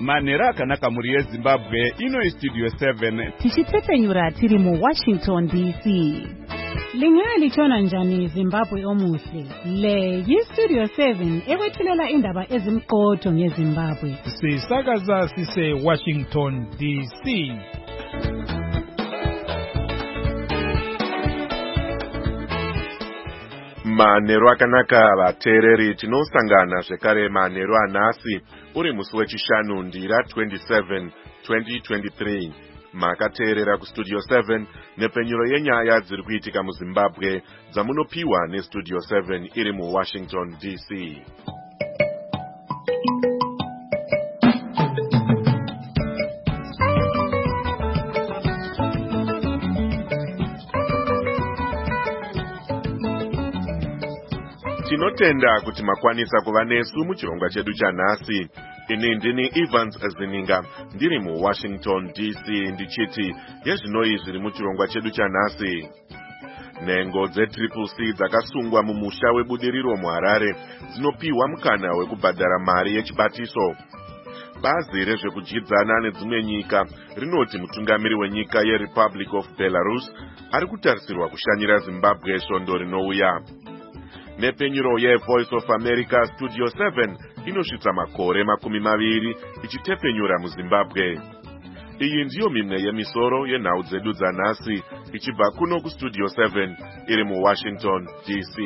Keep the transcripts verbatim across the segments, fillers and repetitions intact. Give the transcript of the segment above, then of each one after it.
Manheru akanaka muri yeZimbabwe, ino Studio seven. Tichitepenyura tiri mu Washington D C. Lingaya litshona njani Zimbabwe omuhle? Le yiStudio seven ekwethulela indaba ezimqotho ngeZimbabwe. Sisakaza sise Washington D C. Manheru akanaka vateereri, tinosangana zvekare manheru anhasi uri musi wechishanu ndira twenty-seven twenty twenty-three. Makateerera kuStudio seven nepenyuro yenyaya dziri kuitika muZimbabwe dzamunopiwa neStudio seven iri muWashington D C. Tinotenda kuti makwanisa kuva nesu muchirongwa chedu chanhasi. Ini ndini Evans Zininga ndiri muWashington D C ndichiti yezvinoi zviri muchirongwa chedu chanhasi. Nhengo dzetriple C dzakasungwa mumusha webudiriro muHarare dzinopiwa mukana wekubhadhara mari yechibatiso. Bazi rezvekudyidzana nedzimwe nyika rinoti mutungamiri wenyika yeRepublic of Belarus ari kutarisirwa kushanyira Zimbabwe svondo rinouya. Nepenyuro yeVoice of America Studio seven inosvitsa makore makumi maviri ichitepenyura muZimbabwe. Iyi ndiyo mimwe yemisoro yenhau dzedu dzanhasi ichibva kuno kuStudio seven iri muWashington D C.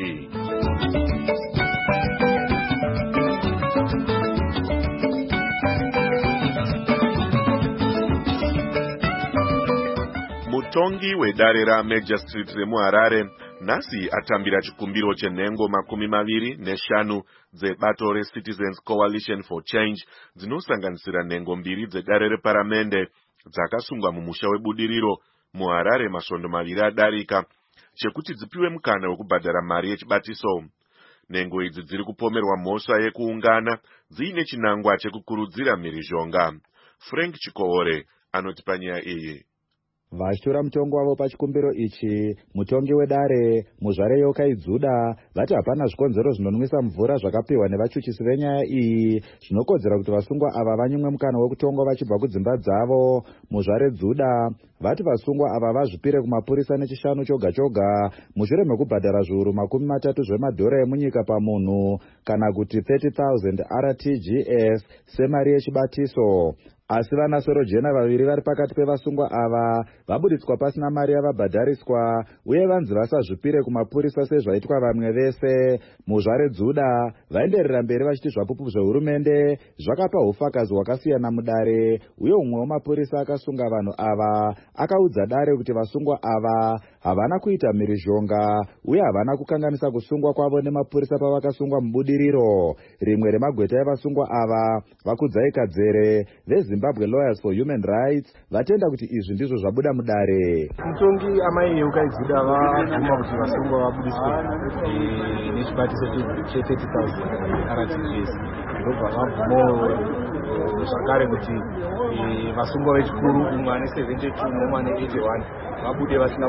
Mutongi wedare raMajor Street remuHarare nhasi atambira chikumbiro chenhengo makumi maviri neshanu dzebato reCitizens Coalition for Change dzinosanganisira nhengo mbiri dzedare reparamende dzakasungwa mumusha webudiriro muHarare masvondo maviri adarika chekuti dzipiwe mukana wekubhadhara mari yechibatiso. Nhengo idzi dziri kupomerwa mhosva yekuungana dziine chinangwa chekukurudzira mhirizhonga. Frank Chikoore anotipa nyaya iyi. Vachitora mutongo wavo pachikumbiro ichi, mutongi wedare Muzvare Yokai Dzuda vati hapana zvikonzero zvinonwisa mvura zvakapiwa nevachuchisi venyaya iyi zvinokodzera kuti vasungwa ava vanyimwe mukana wekutongwa vachibva kudzimba dzavo. Muzvare Dzuda vati vasungwa ava vazvipire kumapurisa nechishanu choga choga mushure mekubhadhara zviuru makumi matatu zvemadhora emunyika pamunhu kana kuti thirty thousand R T G S semari yechibatiso. Asi vanasoro jena vaviri vari pakati pevasungwa ava vabuditswa pasina mari yavabhadhariswa uye vanzi vasazvipire kumapurisa sezvaitwa vamwe vese. Muzvare Dzuda vaenderera mberi vachiti zvapupu zvehurumende zvakapa ufakazi hwakasiyana mudare uye umwe wemapurisa akasunga vanhu ava akaudza dare kuti vasungwa ava havana kuita mhirizhonga uye havana kukanganisa kusungwa kwavo nemapurisa pavakasungwa mubudiriro. Rimwe remagweta evasungwa ava Vakudzai Kadzere veZimbabwe Lawyers for Human Rights vatenda kuti izvi ndizvo zvabuda mudare. Mutongi amai Yokai Dzuda vabvuma kuti vasungwa vabudiswe nechibatiso che thirty thousand R T G S ndobva vabvumawo zvakare kuti vasungwa vechikuru umwe ane seventy-two nomwe ane eighty-one vabude vasina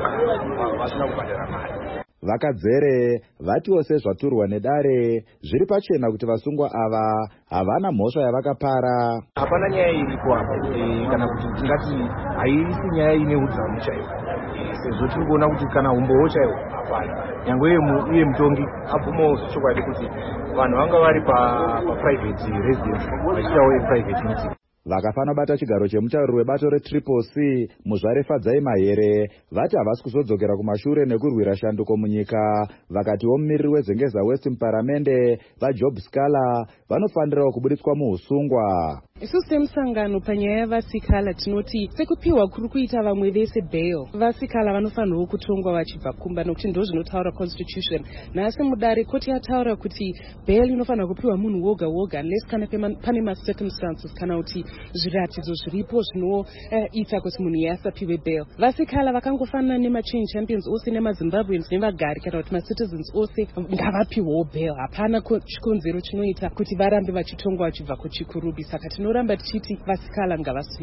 kubhadhara mari. Vakadzere vatiwo sezvaturwa nedare zviri pachena kuti vasungwa ava havana mhosva yavakapara. Hapana nyaya iripo apa kana kuti tingati haisi nyaya ine udzamu chaiwo, sezvo tiri kuona kuti kana umbowo chaiwo hapana. Nyangwe iye mutongi abvumawo zvechokwadi kuti vanhu vanga vari paprivate residence vachiitawo private meeting. Vakafana bata chigaro chemutauriri webato reTriple C Muzvare Fadzai Mahere vati havasi kuzodzokera kumashure nekurwira shanduko munyika. Vakatiwo mumiriri weZengeza West muparamende vaJob Scala vanofanirawo kubuditswa muusungwa. Isu semusangano panyaya yavasikala tinoti sekupiwa kuri kuita vamwe vese bail, vasikala vanofanirwa kutongwa vachibva kumba nokuti ndo zvinotaura constitution. Nasi mudare koti yataura kuti bail inofanirwa kupiwa munhu woga woga unless kana pane ma circumstances kana kuti zviratidzo zviripo zvinoita kuti munhu asapiwe bail. Vasikala vakangofanana nema-change champions ose nemaZimbabweans nevagari kana kuti ma-citizens ose ngavapiwewo bail. Hapana chikonzero chinoita kuti varambe vachitongwa vachibva kuchikurubi. Saka tinoramba tichiti vasikala ngavasunungwe.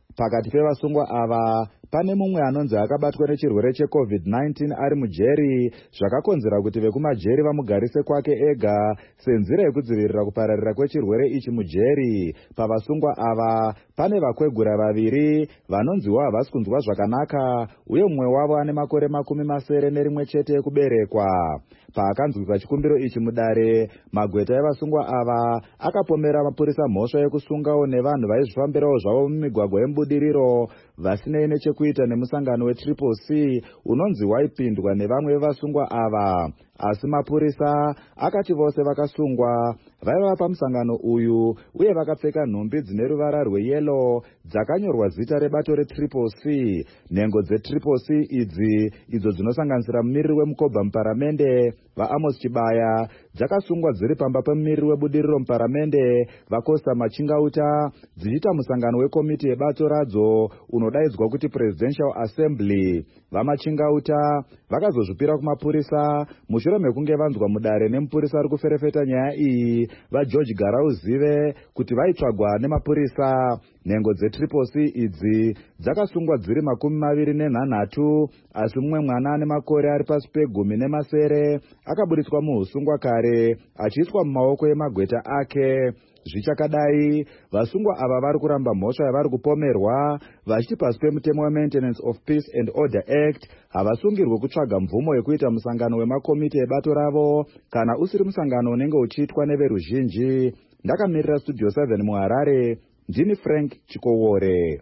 Pakati pevasungwa ava pane mumwe anonzi akabatwa nechirwere checovid nineteen ari mujeri, zvakakonzera kuti vekumajeri vamugarise kwake ega senzira yekudzivirira kupararira kwechirwere ichi mujeri. Pavasungwa ava pane vakwegura vaviri vanonziwo havasi kunzwa zvakanaka, uye mumwe wavo ane makore makumi masere nerimwe chete ekuberekwa. Paakanzwisa chikumbiro ichi mudare, magweta evasungwa ava akapomera mapurisa mhosva yekusungawo nevanhu vaizvifambirawo zvavo mumigwagwa yemubudiriro vasinei nechekuita nemusangano wetriple C unonzi waipindwa nevamwe vevasungwa ava. Asi mapurisa akati vose vakasungwa vaiva pamusangano uyu uye vakapfeka nhumbi dzine ruvara rweyelo dzakanyorwa zita rebato retriple C. Nhengo dzetriple C idzi idzo dzinosanganisira mumiriri wemukobha muparamende vaAmos Chibaya dzakasungwa dziri pamba pemumiriri webudiriro muparamende vaCosta Machingauta dzichiita musangano wekomiti yebato radzo unodaidzwa kuti Presidential Assembly. VaMachingauta vakazozvipira kumapurisa mushure mekunge vanzwa mudare nemupurisa ari kuferefeta nyaya iyi vaGeorge Garauzive kuti vaitsvagwa nemapurisa. Nhengo dzetriple C idzi dzakasungwa dziri makumi maviri nenhanhatu, asi mumwe mwana ane makore ari pasi pegumi nemasere akaburitswa muusungwa kare achiiswa mumaoko emagweta ake. Zvichakadai, vasungwa ava vari kuramba mhosva yavari kupomerwa vachiti pasi pemutemo weMaintenance of Peace and Order Act havasungirwe kutsvaga mvumo yekuita musangano wemakomiti ebato ravo kana usiri musangano unenge uchiitwa neveruzhinji. Ndakamirira Studio seven muHarare, ndini Frank Chikowore.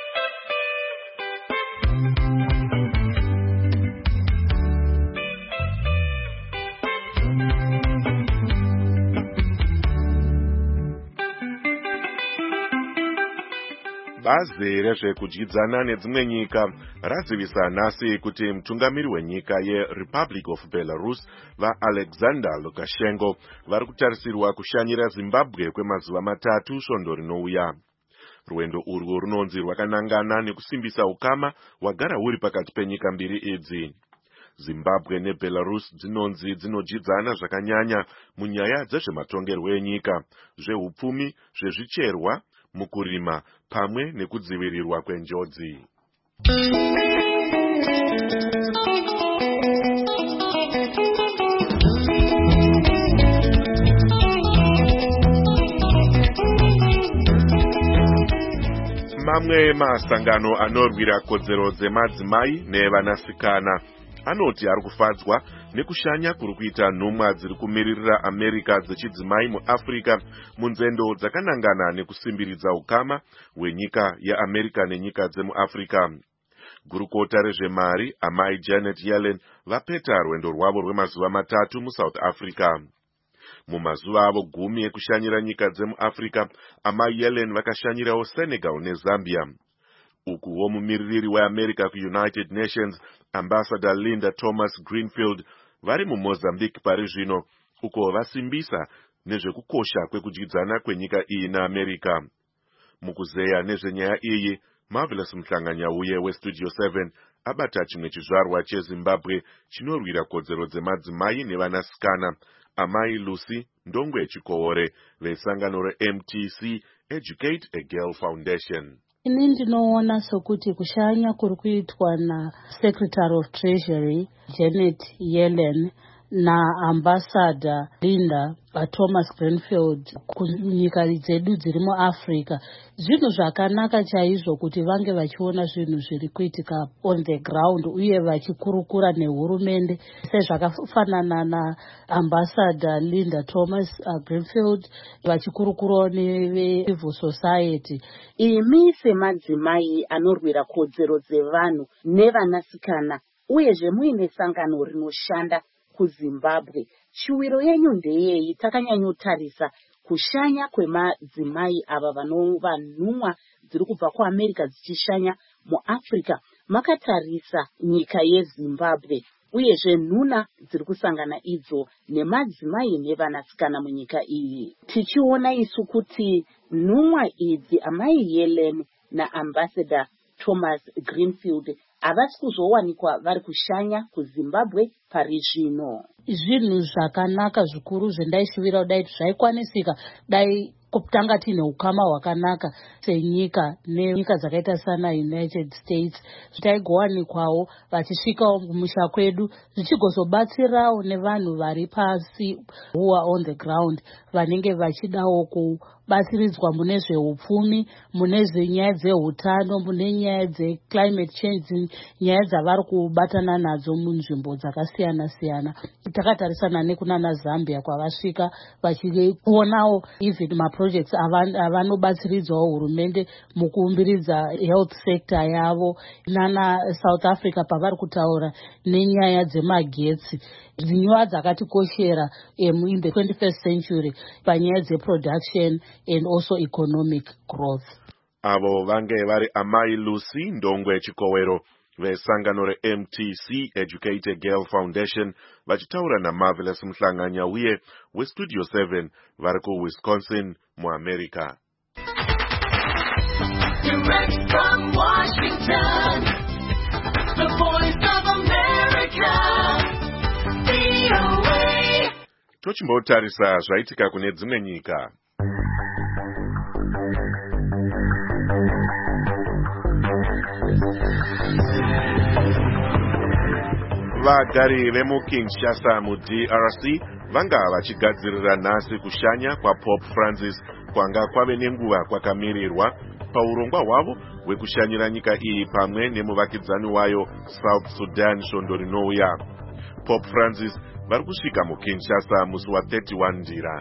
Bazi rezvekudyidzana nedzimwe nyika razivisa nhasi kuti mutungamiri wenyika yeRepublic of Belarus vaAlexander Lukashenko vari kutarisirwa kushanyira Zimbabwe kwemazuva matatu svondo rinouya. Rwendo urwu runonzi rwakanangana nekusimbisa ukama hwagara huri pakati penyika mbiri idzi. Zimbabwe neBelarus dzinonzi dzinodyidzana zvakanyanya munyaya dzezvematongerwo enyika, zveupfumi, zvezvicherwa, mukurima pamwe nekudzivirirwa kwenjodzi. Mamwe masangano anorwira kodzero dzemadzimai nevanasikana anoti ari kufadzwa nekushanya kuri kuita nhumwa dziri kumiririra America dzechidzimai muAfrica munzendo dzakanangana nekusimbiridza ukama hwenyika yeAmerica nenyika dzemuAfrica. Gurukota rezvemari amai Janet Yellen vapeta rwendo rwavo rwemazuva matatu muSouth Africa. Mumazuva avo gumi ekushanyira nyika dzemuAfrica, amai Yellen vakashanyirawo Senegal neZambia. Ukuwo mumiririri weAmerica kuUnited Nations Ambassador Linda Thomas Greenfield vari muMozambique pari zvino, uko vasimbisa nezvekukosha kwekudyidzana kwenyika iyi naAmerica. Mukuzeya nezvenyaya iyi, Marvelous Mhlanganyauye weStudio seven abata chimwe chizvarwa cheZimbabwe chinorwira kodzero dzemadzimai nevanasikana, amai Lucy Ndongwe Chikowore vesangano reM T C Educate a Girl Foundation. Ini ndinoona sokuti kushanya kuri kuitwa na Secretary of Treasury Janet Yellen na Ambassador Linda Thomas Greenfield kunyika dzedu dziri muAfrica zvinhu zvakanaka chaizvo kuti vange vachiona zvinhu zviri kuitika on the ground uye vachikurukura nehurumende sezvakafanana na Ambassador Linda Thomas uh, Greenfield vachikurukurawo necivil society. Imi semadzimai anorwira kodzero dzevanhu nevanasikana uyezve muine sangano rinoshanda kuZimbabwe, shuwiro yenyu ndeyei? Takanyanyotarisa kushanya kwemadzimai ava vanova nhumwa dziri kubva kuAmerica dzichishanya muAfrica. Makatarisa nyika yeZimbabwe uyezve nhuna dziri kusangana idzo nemadzimai nevanasikana munyika iyi. Tichiona isu kuti nhumwa idzi amai Yellen na Ambassador Thomas Greenfield havasi kuzowanikwa vari kushanya kuZimbabwe pari zvino. Zvinhu zvakanaka zvikuru zvendaishuvira kudai zvaikwanisika dai kutanga tine ukama hwakanaka senyika nenyika dzakaita sana United States taigowanikwao vachisvikawo kumusha kwedu zvichigozobatsirawo nevanhu vari pasi who are on the ground vanenge vachidawo kubatsiridzwa mune zveupfumi, mune nyaya dzeutano, mune nyaya dzeclimate change, nyaya dzavari kubatana nadzo munzvimbo dzakasiyana siyana. Takatarisana nekunana Zambia kwavasvika vachionawo even maprojects avanobatsiridzwawo hurumende mukuumbiridza health sector yavo, nana South Africa pavari kutaura nenyaya dzemagetsi, dzinyaya dzakatikoshera um, in the twenty-first century panyaya dzeproduction and also economic growth. Avo vange vari Amai Lucy Ndongwe Chikowero vesangano re-M T C Educated Girl Foundation vachitaura naMarvelous Mhlanganya uye weStudio seven vari kuWisconsin muAmerica. Direct from Washington, the voice of America, V O A. Tochimbotarisa zvaitika kune dzimwe nyika. Vagari vemuKinshasa muD R C vanga vachigadzirira nhasi kushanya kwaPope Francis kwanga kwave nenguva kwakamirirwa paurongwa hwavo hwekushanyira nyika iyi pamwe nemuvakidzani wayo South Sudan svondo rinouya. Pope Francis vari kusvika muKinshasa musi wa-thirty-one ndira.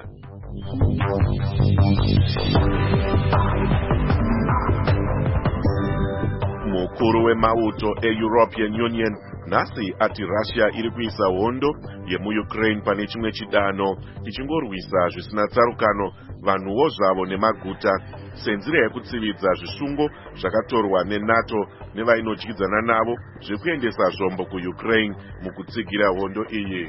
Mukuru wemauto e-European Union nhasi ati Russia iri kuisa hondo yemuUkraine pane chimwe chidano ichingorwisa zvisina tsarukano vanhuwo zvavo nemaguta senzira yekutsividza zvisungo zvakatorwa neNATO nevainodyidzana navo zvekuendesa zvombo kuUkraine mukutsigira hondo iyi.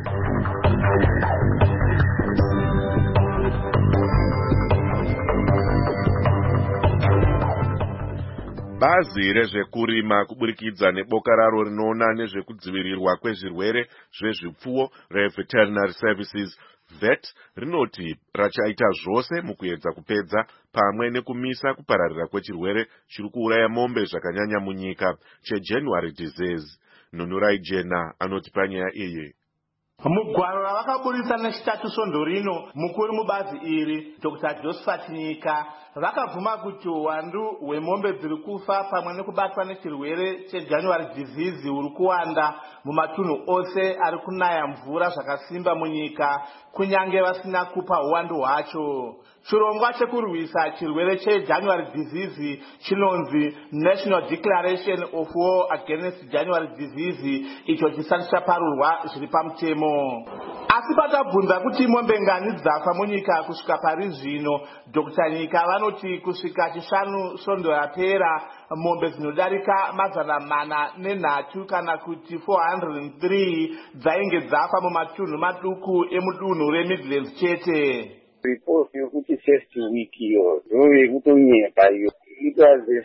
Bazi rezvekurima kuburikidza neboka raro rinoona nezvekudzivirirwa kwezvirwere zvezvipfuwo reVeterinary Services V E T rinoti rachaita zvose mukuedza kupedza pamwe nekumisa kupararira kwechirwere chiri kuuraya mombe zvakanyanya munyika cheJanuary disease. Nunurai Jena anoti panyaya iyi. Mugwaro ravakaburisa nechitatu svondo rino mukuru mubazi iri Doctor Josephat Nyika vakabvuma kuti uwandu hwemombe dziri kufa pamwe nekubatwa nechirwere cheJanuary disease huri kuwanda mumatunhu ose ari kunaya mvura zvakasimba munyika kunyange vasina kupa uwandu hwacho. Chirongwa chekurwisa chirwere cheJanuary disease chinonzi National Declaration of War Against January Disease icho chisati chaparurwa zviri pamutemo. Asi patabvunza kuti mombe ngani dzafa munyika kusvika pari zvino, Doctor Nyika vanoti kusvika chishanu svondo yapera mombe dzinodarika mazana mana nenhatu kana kuti four hundred and three dzainge dzafa mumatunhu maduku emudunhu reMidlands chete. Report yokuti first week yo rove kutonyepa yo. It was the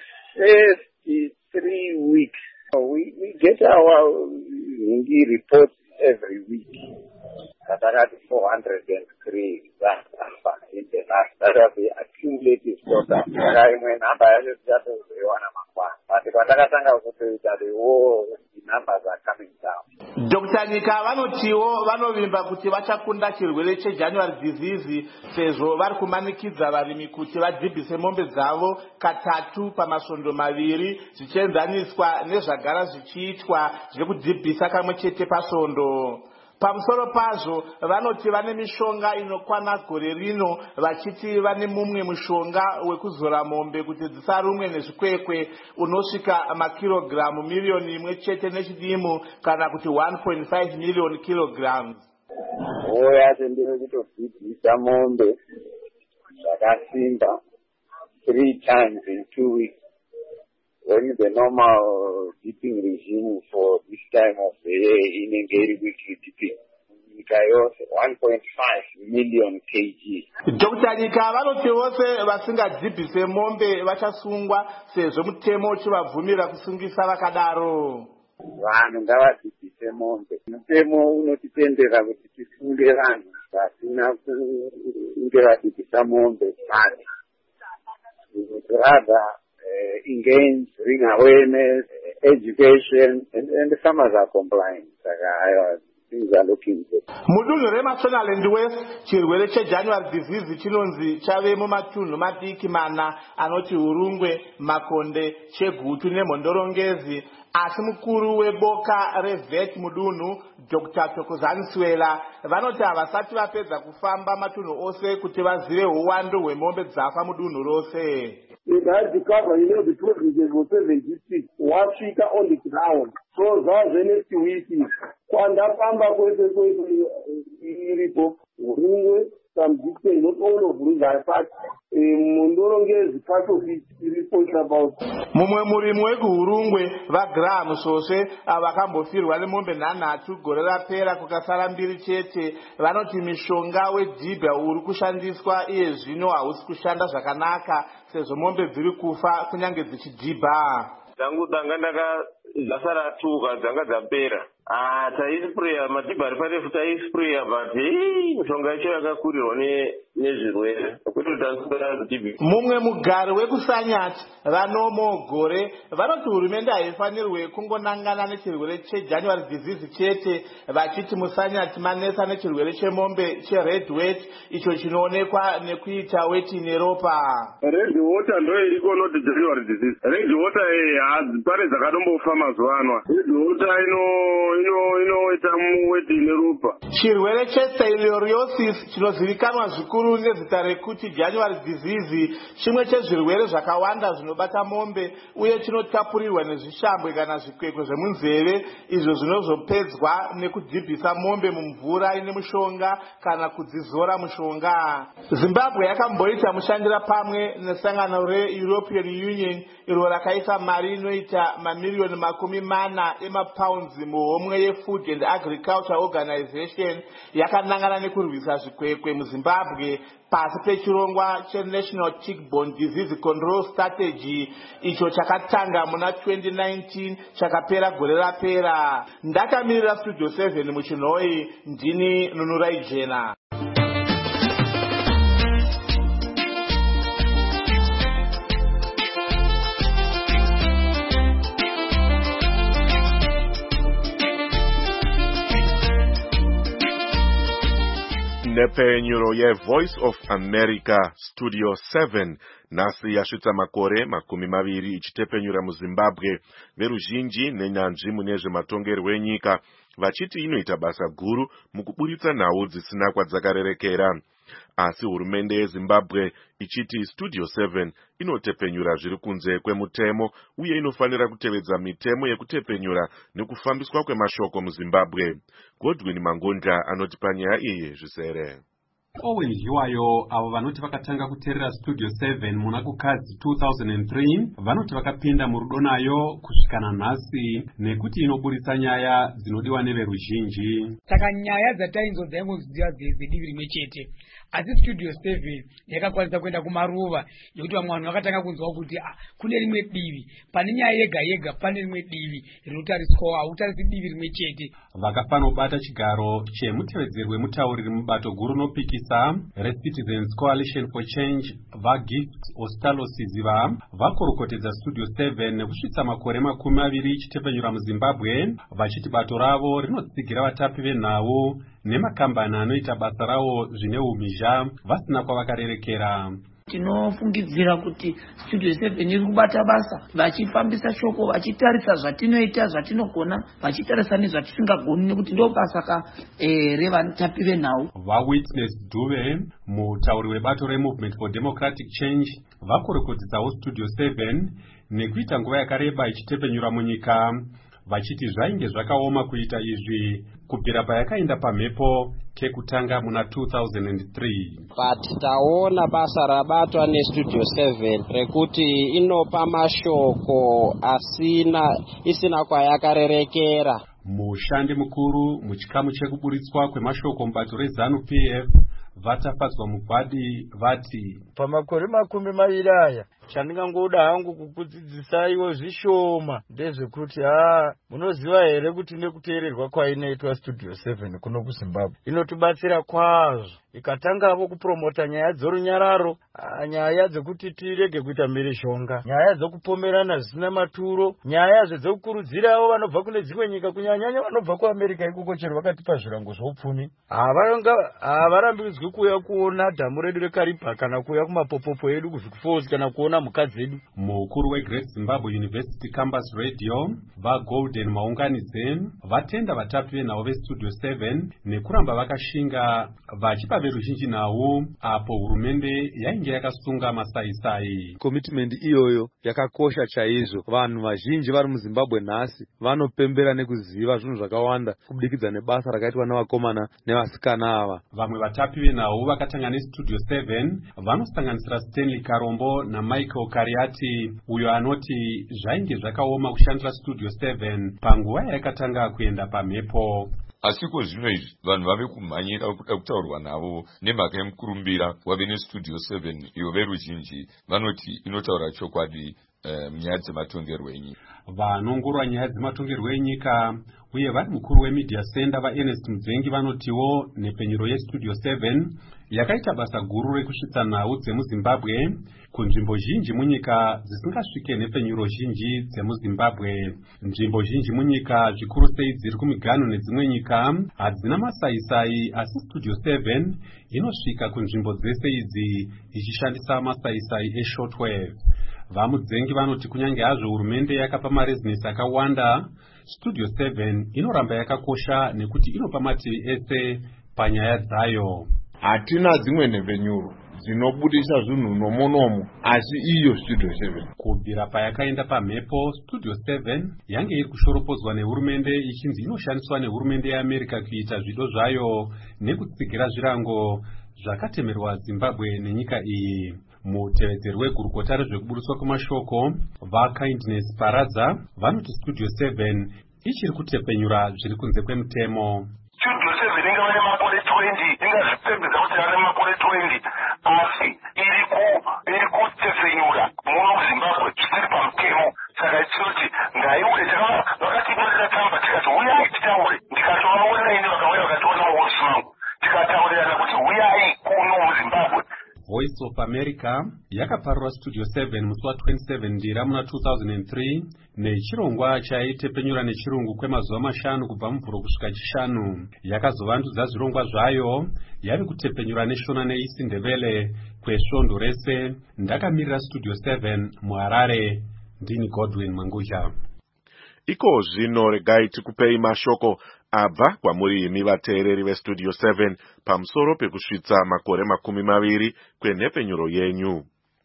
first three weeks. We, we get our Hindi reports every week. That four hundred and three that in the last that are the accumulated total. I mean, I just want to but the war numbers are coming down. Doctor Nyika vanotiwo vanovimba kuti vachakunda chirwere cheJanuary disease sezvo vari kumanikidza varimi kuti vadhibhise mombe dzavo katatu pamasvondo maviri zvichienzaniswa nezvagara zvichiitwa zvekudhibhisa kamwe chete pasvondo. Pamusoro pazvo vanoti vane mishonga inokwana gore rino vachiti vane mumwe mushonga wekuzora mombe kuti dzisarumwe nezvikwekwe unosvika makirogiramu milioni imwe chete nechidimu kana kuti one point five million kilograms. Oya tendere kutobhidhisa mombe zvakasimba three times in two weeks. When the normal dipping regime for this time of the year in a very weekly dipping, one point five million kilograms. Doctor Nyika vanoti vose vasingadhibhise mombe vachasungwa sezvo mutemo uchivabvumira kusungisa vakadaro. Vanhu ngavadhibhise mombe. Mutemo unotitendera kuti tisunge vanhu vasina kunge vadzikisa mombe pasi. We would rather uh, engage, bring awareness, education, and, and the farmers are complying. Like I, things are looking good. Mudunhu reMashonaland West, chirwere cheJanuary disease chinonzi chave mumatunhu madiki mana anoti Urungwe, Makonde, Chegutu neMhondorongezi. Asi mukuru weboka revet mudunhu Doctor Thokozani Swela vanoti havasati vapedza kufamba matunhu ose kuti vazive uwandu hwemombe dzafa mudunhu rose. It had to cover, you know, the provinces were seven districts, one speaker on the ground. So that's the next week. Kwanda pamba kwese kwese iripo, Urungwe, some distance, not all of Urungwe, in fact, Mhondorongezi part of it report about. Mumwe murimi wekuUrungwe vaGraham Sose vakambofirwa nemombe nhanhatu gore rapera kukasara mbiri chete. Vanoti mishonga wedhibha uri kushandiswa iye zvino hausi kushanda zvakanaka sezvo mombe dziri kufa kunyange dzichidhibha. Dzangu dzanga ndaka dzasara tuka dzanga dzapera. Ah, taisprayer madhibha ari parefu taisprayer but hey, mishonga yacho yakakurirwa nezvirwere. Mumwe mugari wekusanyati vanomo gore vanoti hurumende haifanirwe kungonangana nechirwere cheJanuary disease chete vachiti musanyati manesa nechirwere chemombe chered wet icho chinoonekwa nekuita weti neropa. Red water ndo iriko not January disease. Red water eh pare dzakadombofa mazuva ano. Red water ino ino inoita weti neropa. Chirwere cheStylioriosis chinozivikanwa zvikuru nezita rekuti January disease chimwe chezvirwere zvakawanda zvinobata mombe uye chinotapurirwa nezvishambwe kana zvikwekwe zvemunzeve izvo zvinozopedzwa nekudhibhisa mombe mumvura ine mushonga kana kudzizora mushonga. Zimbabwe yakamboita mushandira pamwe nesangano reEuropean Union iro rakaisa mari inoita mamiliyoni makumi mana emapounds muhomwe yeFood and Agriculture Organization yakanangana nekurwisa zvikwekwe muZimbabwe pasi pechirongwa cheNational Tick-Borne Disease Control Strategy icho chakatanga muna twenty nineteen chakapera gore rapera. Ndakamirira Studio seven muChinoi, ndini Nunurai Jena. Nepenyuro ye Voice of America Studio seven nasi yasvitsa makore makumi maviri ichitepenyura muZimbabwe veruzhinji nenyanzvi mune zvematongerwo enyika vachiti inoita basa guru mukuburitsa nhau dzisina kwadzakarerekera. Asi hurumende yeZimbabwe ichiti Studio seven inotepenyura zviri kunze kwemutemo uye inofanira kutevedza mitemo yekutepenyura nekufambiswa kwemashoko muZimbabwe. Godwin Mangonja anoti panyaya iyi zvisere. Owen Hiwayo avo vanoti vakatanga kuteerera Studio seven muna kukadzi two thousand three vanoti vakapinda murudo nayo kusvikana nhasi nekuti inoburitsa nyaya dzinodiwa neveruzhinji. Saka nyaya dzatainzwa dzaingozidziwa dzedivi rimwe chete asi Studio seven yakakwanisa kuenda kumaruva yekuti vamwe vanhu vakatanga kunzwa kuti ah, kune rimwe divi pane nyaya yega yega pane rimwe divi rinotariswa hautariswi divi rimwe chete. Vakafanobata chigaro chemutevedzeri wemutauriri mubato guru nopikisa reCitizens Coalition for Change vaGift Ostalosiziva vakorokotedza Studio seven nekusvitsa makore makumi maviri ichitepenyura muZimbabwe vachiti bato ravo rinotsigira vatapi venhau nemakambani anoita basa rawo zvine umhizha vasina kwavakarerekera. Tinofungidzira kuti Studio seven iri kubata basa vachifambisa shoko vachitarisa zvatinoita zvatinogona vachitarisa nezvatisingagoni nekuti ndo basa ka eh, revatapi venhau. VaWitness Dube mutauri webato reMovement for Democratic Change vakorokotedzawo Studio seven nekuita nguva yakareba ichitepenyura munyika vachiti zvainge zvakaoma kuita izvi kubvira payakaenda pamhepo kekutanga muna two thousand three. But taona basa rabatwa neStudio seven rekuti inopa mashoko asina isina kwayakarerekera. Mushandi mukuru muchikamu chekuburitswa kwemashoko mubato reZanu P F vatafadzwa mugwadi vati pamakore makumi maviri aya chandingangoda hangu kukudzidzisaiwo zvishoma ndezvekuti ha munoziva here kuti nekuteererwa kwainoitwa studio seven kuno kuzimbabwe inotibatsira kwazvo ikatangapo kupromota nyaya dzorunyararo, nyaya dzekuti tirege kuita mhirizhonga, nyaya dzokupomerana zvisina maturo, nyaya dzekukurudzirawo vanobva kune dzimwe nyika kunyanyanya vanobva kuAmerica ikoko chero vakatipa zvirango zvoupfumi havarambidzwi kuuya kuona dhamu redu reKariba kana kuuya kumapopopo edu kuzvikufos kana kuona mhuka dzedu. Mukuru weGreat Zimbabwe University Campus Radio vaGolden Maunganidze vatenda vatapi venhau vestudio seven nekuramba vakashinga vachipa veruzhinji nhau apo hurumende yainge yakasunga masaisai. Commitment iyoyo yakakosha chaizvo. Vanhu vazhinji vari muZimbabwe nhasi vanopembera nekuziva zvinhu zvakawanda kubudikidza nebasa rakaitwa navakomana nevasikana ava. Vamwe vatapi venhau vakatanga nestudio seven vanosanganisira Stanley Karombo naMichael Kariati, uyo anoti zvainge zvakaoma kushandira studio seven panguva yakatanga kuenda pamhepo. Asiko zvino izvi vanhu vave kumhanyira kuda kutaurwa navo nemhaka yemukurumbira wave nestudio seven iyo veruzhinji vanoti inotaura chokwadi munyaya dzematongerwo enyika. Vanongorwa nyaya dzematongerwo enyika uye vari mukuru wemedia center vaErnest Mudzengi vanotiwo nepenyero yestudio seven yakaita basa guru rekusvitsa nhau dzemuZimbabwe kunzvimbo zhinji munyika dzisingasvike nepenyero zhinji dzemuZimbabwe. Nzvimbo zhinji munyika zvikuru sei dziri kumiganhu nedzimwe nyika hadzina masaisai, asi studio seven inosvika kunzvimbo dzese idzi ichishandisa masaisai eshortwave. VaMudzengi vanoti kunyange hazvo hurumende yakapa marezinesi akawanda, studio seven inoramba yakakosha nekuti inopa mativi ese panyaya dzayo. Hatina dzimwe nhembenyuro dzinobudisa zvinhu nomonomo, asi iyo studio seven. Kubvira payakaenda pamhepo, studio seven yange iri kushoropodzwa nehurumende ichinzi inoshandiswa nehurumende yeAmerica kuita zvido zvayo nekutsigira zvirango zvakatemerwa Zimbabwe nenyika iyi. Mutevedzeri wegurukota rezvekuburitswa kwemashoko vaKindness Paradza vanoti studio seven ichiri kutepenyura zviri kunze kwemutemo. Studio seven ingava nemakore twenty, ingazvipembedza kuti ane makore twenty, asi iri kutepenyura muno muZimbabwe zvisiri pamutemo. Saka ichoti ngaiuye, vakatinorera tsamba tikati uyai titaure, ndikatova online vakauya vakationa muhosi mangu tikataurirana kuti uyai kuno muZimbabwe. Voice of America yakaparura studio seven musi wa27 ndira muna two thousand three nechirongwa chaitepenyura nechirungu kwemazuva mashanu kubva muvhuro kusvika chishanu. Yakazovandudza zvirongwa zvayo yave kutepenyura neshona neisi ndevele kwesvondo rese. Ndakamirira studio seven muHarare, ndini Godwin Manguja. Iko zvino regai tikupei mashoko abva kwamuri imi vateereri vestudio seven pamusoro pekusvitsa makore makumi maviri kwenhepenyuro yenyu.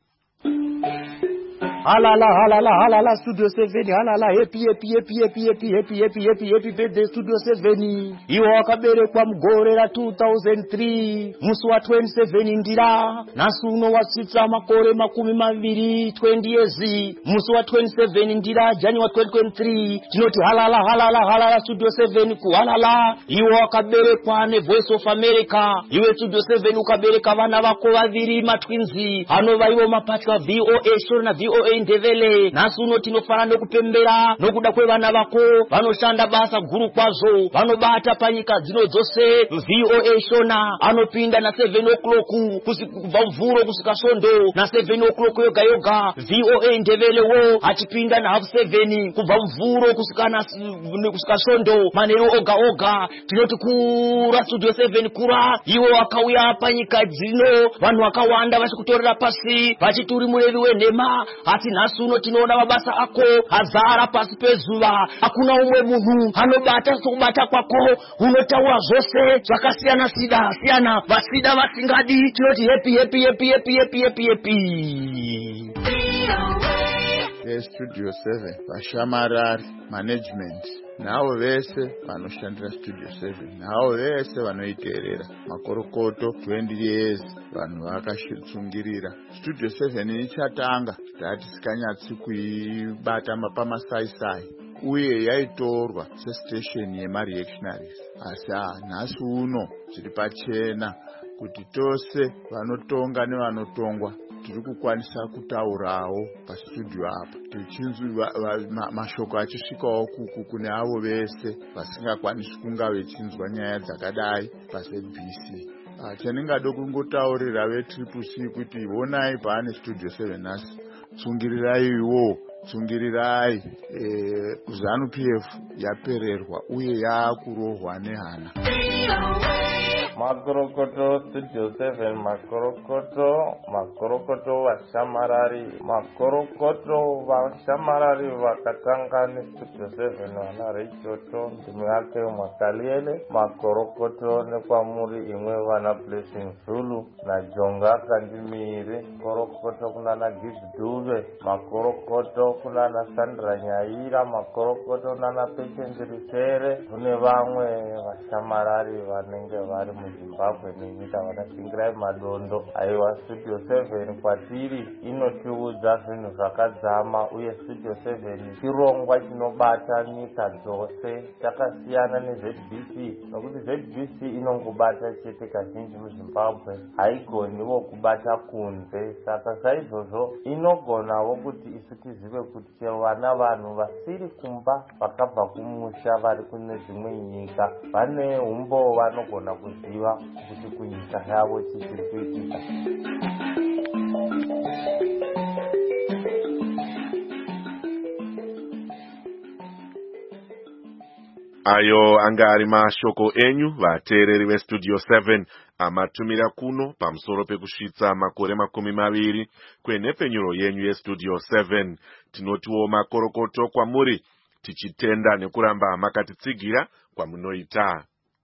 Halala halala halala studio seven halala happy happy happy happy happy happy happy happy happy birthday studio seven. Iwo wakaberekwa mugore ra two thousand three musi wa twenty-seven ndira, nasi uno wasvitsa makore makumi maviri twenty years musi wa twenty-seven ndira January twenty twenty-three. Tinoti halala halala halala studio seven kuhalala. Iwo wakaberekwa neVoice of America. Iwe studio seven ukabereka vana vako vaviri matwinzi anova ivo mapatya V O A Shori na V O A Ndevele. Nasi uno tinofana nekupembera nokuda kwevana vako vanoshanda basa guru kwazvo, vanobata panyika dzino dzose. V O A Shona anopinda na seven o'clock kubva mvuro kusvika svondo, na seven o'clock yoga yoga. V O A Ndevele wo achipinda na half seven kubva mvuro kusvika na kusvika svondo manheru oga oga. Tinoti kura studio seven kura. Iwo wakauya panyika dzino vanhu vakawanda vachikutorera pasi vachiti uri murevi wenhema, asi nhasi uno tinoona mabasa ako azara pasi pezuva. Hakuna umwe munhu anobata sokubata kwako, unotaura zvose zvakasiyana sida siyana, vasida vasingadi. Tinoti happy happy happy happy happy happy happy. Studio seven vashamarari management navo vese vanoshandira studio seven, navo vese vanoiteerera makorokoto twenty years vanhu vakashitsungirira. Studio seven ichatanga tatisikanyatsi kuibata pamasaisai uye yaitorwa sestation yemareactionaries, asi nhasi uno zviri pachena kuti tose vanotonga nevanotongwa tiri kukwanisa kutaurawo pastudio apa tichinzwa mashoko achisvikawo kuku kune avo vese vasingakwanisi kunga vechinzwa nyaya dzakadai paz B C. Chandingada kungotaurira vetriple C kuti honai paane studio seven nhasi, tsungirirai iwo tsungirirai ZANU P F yapererwa uye yaakurohwa nehana. Makorokoto Studio seven, makorokoto, makorokoto vashamarari, makorokoto vashamarari vakatanga neStudio seven vana Reichoto, ndimi yake Mwakaliele, makorokoto nekwamuri imwe vana Blessing Zulu, na Jonga Kandimiri, makorokoto kunana Gift Duve, makorokoto kunana Sandra Nyaira, makorokoto nana Patience Risere, kune vamwe vashamarari vanenge vari mu Zimbabwe nenyika vanashingirai madondo. Aiwa Studio seven kwatiri inotiudza zvinhu zvakadzama, uye Studio seven chirongwa chinobata nyika dzose, chakasiyana neZ B C nokuti Z B C inongobata chete kazhinji muZimbabwe, haigoniwo kubata kunze. Saka saizvozvo inogonawo kuti isu tizive kuti chero vana vanhu vasiri kumba vakabva kumusha vari kune dzimwe nyika vane umbo vanogona kuziva kuti kunyika yavo chichiri kuitika. Ayo anga ari mashoko enyu vateereri veStudio seven amatumira kuno pamusoro pekusvitsa makore makumi maviri kwenhepfenyuro yenyu yeStudio seven. Tinotiwo makorokoto kwamuri, tichitenda nekuramba makatitsigira kwamunoita.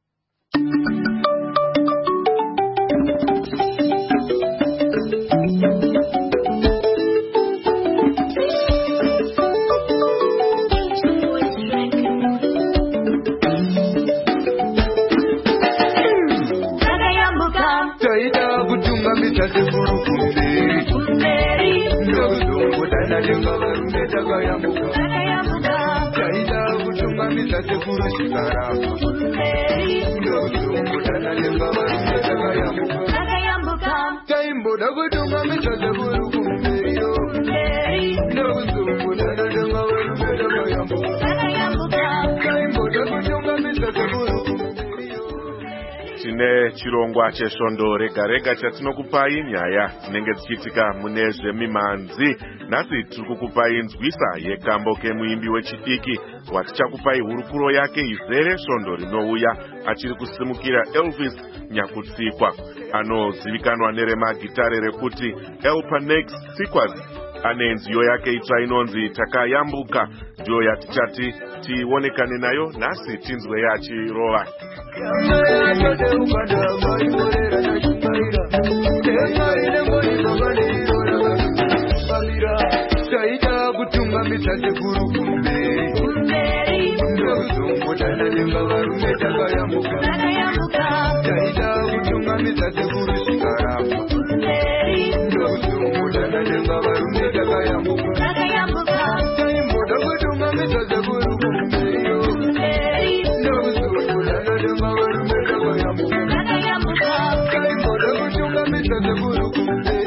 Tine chirongwa chesvondo rega rega chatinokupai nyaya dzinenge dzichiitika mune zvemimanzi. Nhasi tiri kukupai nzwisa yekambo kemuimbi wechidiki watichakupai hurukuro yake izere svondo rinouya achiri kusimukira Elvis Nyakutsikwa, anozivikanwa neremagitare rekuti Elpanex Sequas. Ane nziyo yake itsva inonzi Takayambuka, ndiyo yatichati tionekane nayo nhasi tinzwe yachirova. Taita kutunga mitate kuru kumberi kumberi ndozongo tanalenga varume takayambuka taita kutunga mitate kuru shikaramba kumberi ndozongo tanalenga varume takayambuka taimboda kutunga mitate kuru kumberi ndozongo tanalenga varume takayambuka taimboda kutunga mitate kuru kumberi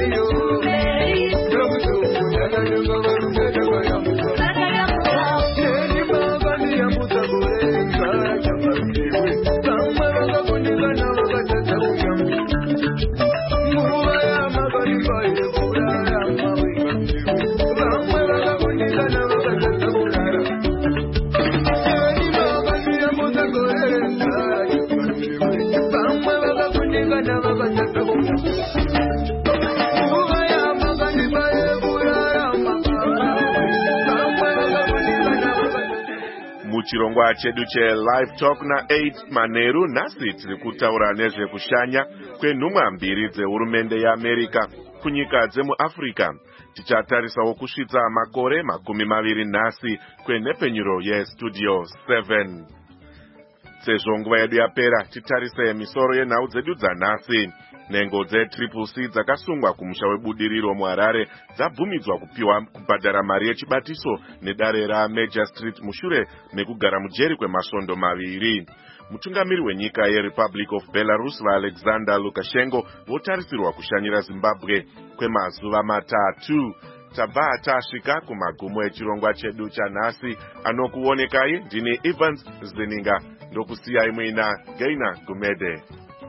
Muchirongwa chedu che Live Talk na eight Maneru, nhasi tiri kutaura nezvekushanya kwenhumwa mbiri dzehurumende yeAmerica kunyika dzemuAfrica. Tichatarisawo kusvitsa makore makumi maviri nhasi kwenhepfenyuro yeStudio seven. Sezvo nguva yedu yapera, titarise misoro yenhau dzedu dzanhasi. nengo dze-triple c dzakasungwa kumusha webudiriro muharare dzabvumidzwa kupiwa kubhadhara mari yechibatiso nedare raMajor Street mushure mekugara mujeri kwemasvondo maviri. Mutungamiri wenyika yeRepublic of Belarus vaAlexander Lukashenko votarisirwa kushanyira Zimbabwe kwemazuva matatu. Tabva tasvika kumagumo echirongwa chedu chanhasi. Anokuonekai ndini Evans Zininga, ndokusiyai muina Gaina Gumede.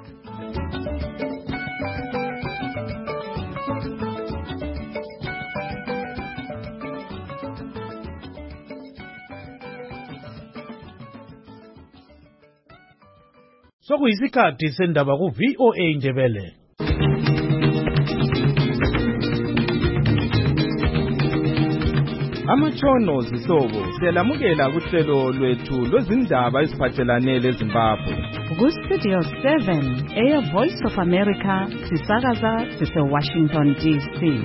Sokuyisikhathi sendaba ku V O A Ndebele. Amatshono zihlobo siyalamukela kuhlelo lwethu lwezindaba eziphathelane leZimbabwe. Ku Studio seven, Air Voice of America, sisakaza sise Washington D C.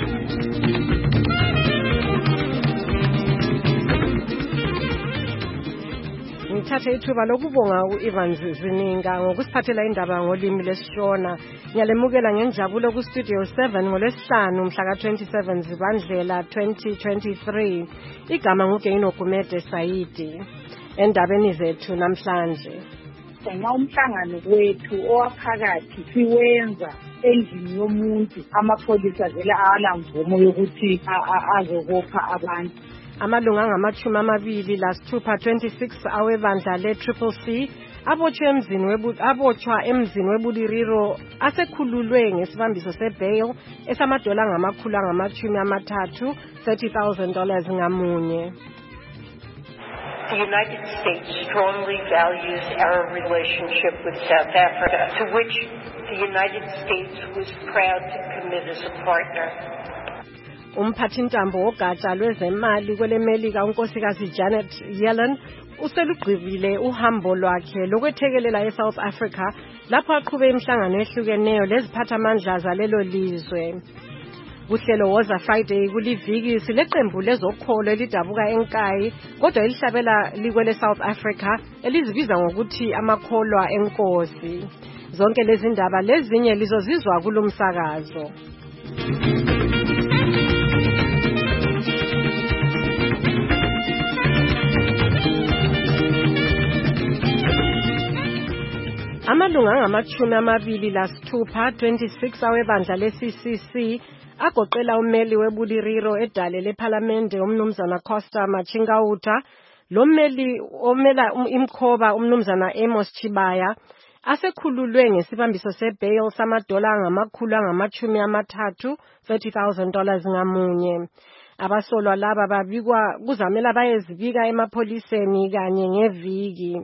Ngithathe ithuba lokubonga u-Evans Zininga ngokusiphathela indaba ngolimi lesishona. Ngiyalemukela ngenjabulo ku Studio seven ngolwesihlanu mhla ka twenty-seven Zibandlela twenty twenty-three. Igama nguGaino Gumede Saidi. Endabeni zethu namhlanje, nxa umhlangano wethu owaphakathi siwenza endlini yomuntu, amapholisa vele awala mvumo yokuthi azobopha abantu. Amalunga angamachumi amabili lasithupha twenty-six awebandla le-Triple C abotshwa emzini webu abotshwa emzini webudiriro asekhululwe ngesibambiso sebail esamadola ngamakhulu angamachumi amathathu thirty thousand dollars ngamunye. The United States strongly values our relationship with South Africa, to which the United States was proud to commit as a partner. Umphathintambo wogatsha lwezemali kwelemelika unkosikazi Janet Yellen uselugqibile uhambo lwakhe lokwethekelela eSouth Africa lapho aqhube imihlangano ehlukeneyo leziphathamandla zalelo lizwe. Uhlelo Woza Friday kuliviki sileqembu lezokholo elidabuka enkayi kodwa elihlabela likwele South Africa elizibiza ngokuthi amakholwa enkosi. Zonke lezi ndaba lezinye lizozizwa kulomsakazo. Amalunga angamachumi amabili lasithupha twenty-six awebandla le-C C C agoqela ummeli webudiriro edale lephalamende umnumzana Costa Machingauta, lo mmeli omela imkhoba umnumzana Amos Chibaya asekhululwe ngesibambiso sebail samadola angamakhulu angamachumi amathathu thirty thousand dollars ngamunye. Abasolwa laba babikwa kuzamela bayezibika emapholiseni kanye ngeviki.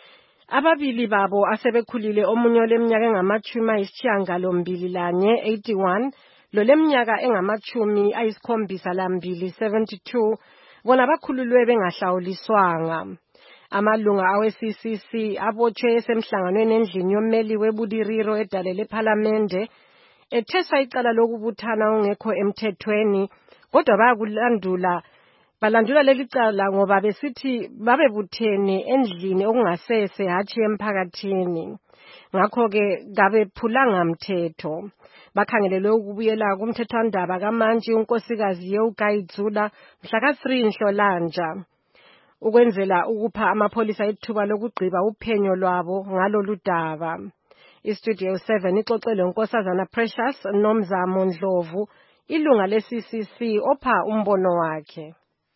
Ababili babo asebekhulile, omunye leminyaka engamachumi ayisishiyagalombili lanye eighty-one, lo leminyaka engamachumi ayisikhombisa lambili seventy-two, bona bakhululwe bengahlawuliswanga. Amalunga awe-C C C abotshwe esemhlanganweni endlini yommeli webudiriro edale lephalamende ethesa icala lokubuthana ongekho emthethweni, kodwa bayakulandula balandula leli cala ngoba besithi babebuthene endlini okungasese hatshi emphakathini. Ngakho-ke kabephulanga mthetho. Bakhangelelwe ukubuyela kumthethwandaba kamantshi unkosikazi Yeugaidzula mhla ka three Nhlolanja ukwenzela ukupha amapholisa ithuba lokugqiba uphenyo lwabo ngalolu daba. iStudio seven ixoxele unkosazana Precious Nomzamo Ndlovu, ilunga le-C C C, opha umbono wakhe.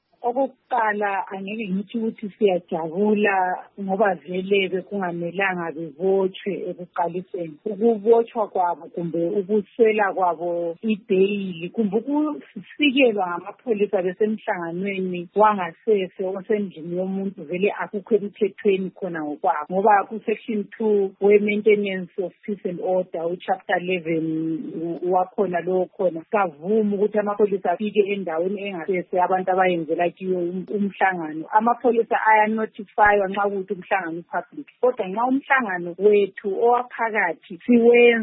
Okokuqala angeke ngithi ukuthi siyajabula ngoba vele bekungamelanga bebotshwe ekuqaliseni. Ukubotshwa kwabo kumbe ukuswela kwabo ibeyili kumbe ukusikelwa ngamapholisa besemhlanganweni wangasese osendlini yomuntu vele akukho emthethweni khona ngokwabo, ngoba ku-section two we-maintenance of peace and order u-chapter eleven wakhona lowo khona kavuma ukuthi amapholisa afike endaweni engasese abantu abayenzela kiyo umhlangano. Amapholisa ayanotifywa nxa ukuthi umhlangano upublic, kodwa nxa umhlangano wethu owaphakathi siwenza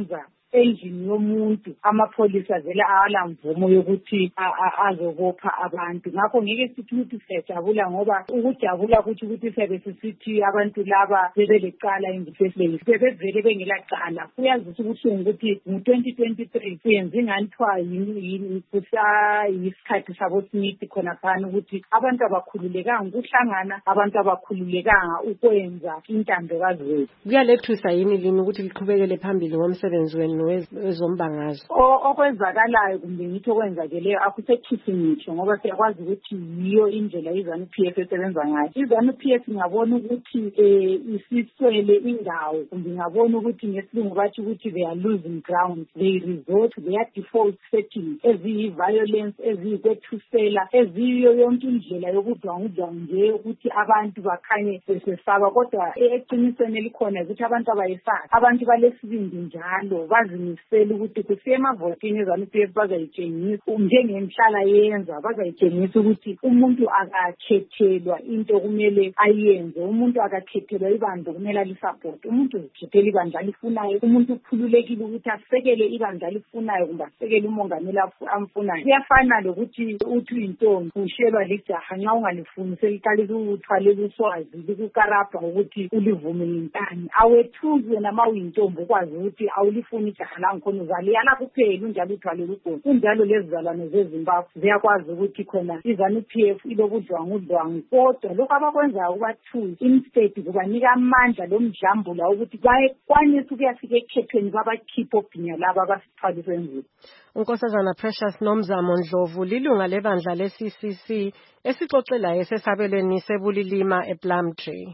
endlini yomuntu amapholisa vele awala mvumo yokuthi azobopha abantu. Ngakho ngeke sithi ukuthi siyajabula ngoba ukujabula ukuthi ukuthi siyabe sisithi abantu laba bebelecala imvifesile bebevele bengelacala. Kuyazisa ubuhlungu ukuthi ngo-twenty twenty-three siyenze inganthiwa yini kusayisikhathi sabo Smith khona phana ukuthi abantu abakhululekanga ukuhlangana, abantu abakhululekanga ukwenza intandekazi zethu. Kuyalethusa yini lini ukuthi liqhubekele phambili ngomsebenzi wenu wezombangazwe? Okwenzakalayo kumbe ngithi okwenzakeleyo akusethusi ngisho ngoba siyakwazi ukuthi yiyo indlela iZANU-P F esebenza ngayo. iZANU-P F ngabona ukuthi isiswele indawo kumbe ngabona ukuthi ngesilungu bathi ukuthi they are losing ground, they resort to their default settings eziyi-violence, eziyikwethusela, eziyo yonke indlela yokudlwangudlwa nje ukuthi abantu bakhanye besesaba. Kodwa eqinisweni elikhona ukuthi abantu abayesaba, abantu balesibindi njalo bazimisela ukuthi kusiye emavotini iZANU-P F bazayitshengisa njengenhlala yenza, bazayitshengisa ukuthi umuntu akakhethelwa into kumele ayenze, umuntu akakhethelwa ibandla kumele alisapoti, umuntu uzikhethela ibandla alifunayo, umuntu ukhululekile ukuthi asekele ibandla alifunayo kumbe asekele umongameli amfunayo. Kuyafana lokuthi uthi uyintombi ushelwa lijaha nxa ungalifuni seliqalisa ukuthwalela uswazi likukarabha ukuthi ulivume ngentani. Awethuze nama uyintombi ukwazi ukuthi awulifuni ijaha langikhona uzaliyala kuphela unjalo uthwalela ugogo. Kunjalo lezizalwane zeZimbabwe ziyakwazi ukuthi khona iZANU-P F ilobudlwangudlwangu, kodwa lokho abakwenzayo kubathuza instead kubanika amandla lomdlambula ukuthi bayekwanisa ukuyafika ekhethweni babakhipha obhinya laba abasithwalisa enzima. uNkosazana Precious Nomzamo Ndlovu lilunga lebandla le-C C C esixoxela esesabelweni sebulilima ePlumtree.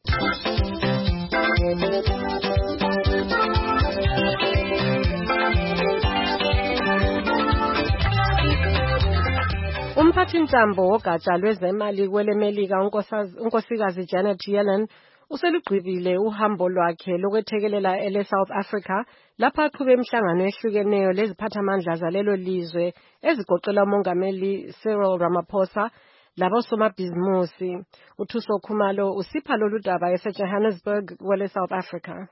Umphathintambo wogatsha lwezemali kwelemelika unkosikazi Janet Yellen uselugqibile uhambo lwakhe lokwethekelela ele-South Africa lapha aqhube imihlangano ehlukeneyo leziphathamandla zalelo lizwe ezigoqela umongameli Cyril Ramaphosa labosomabhizimusi. uThuso Khumalo usipha lolu daba eseJohannesburg kwele-South Africa.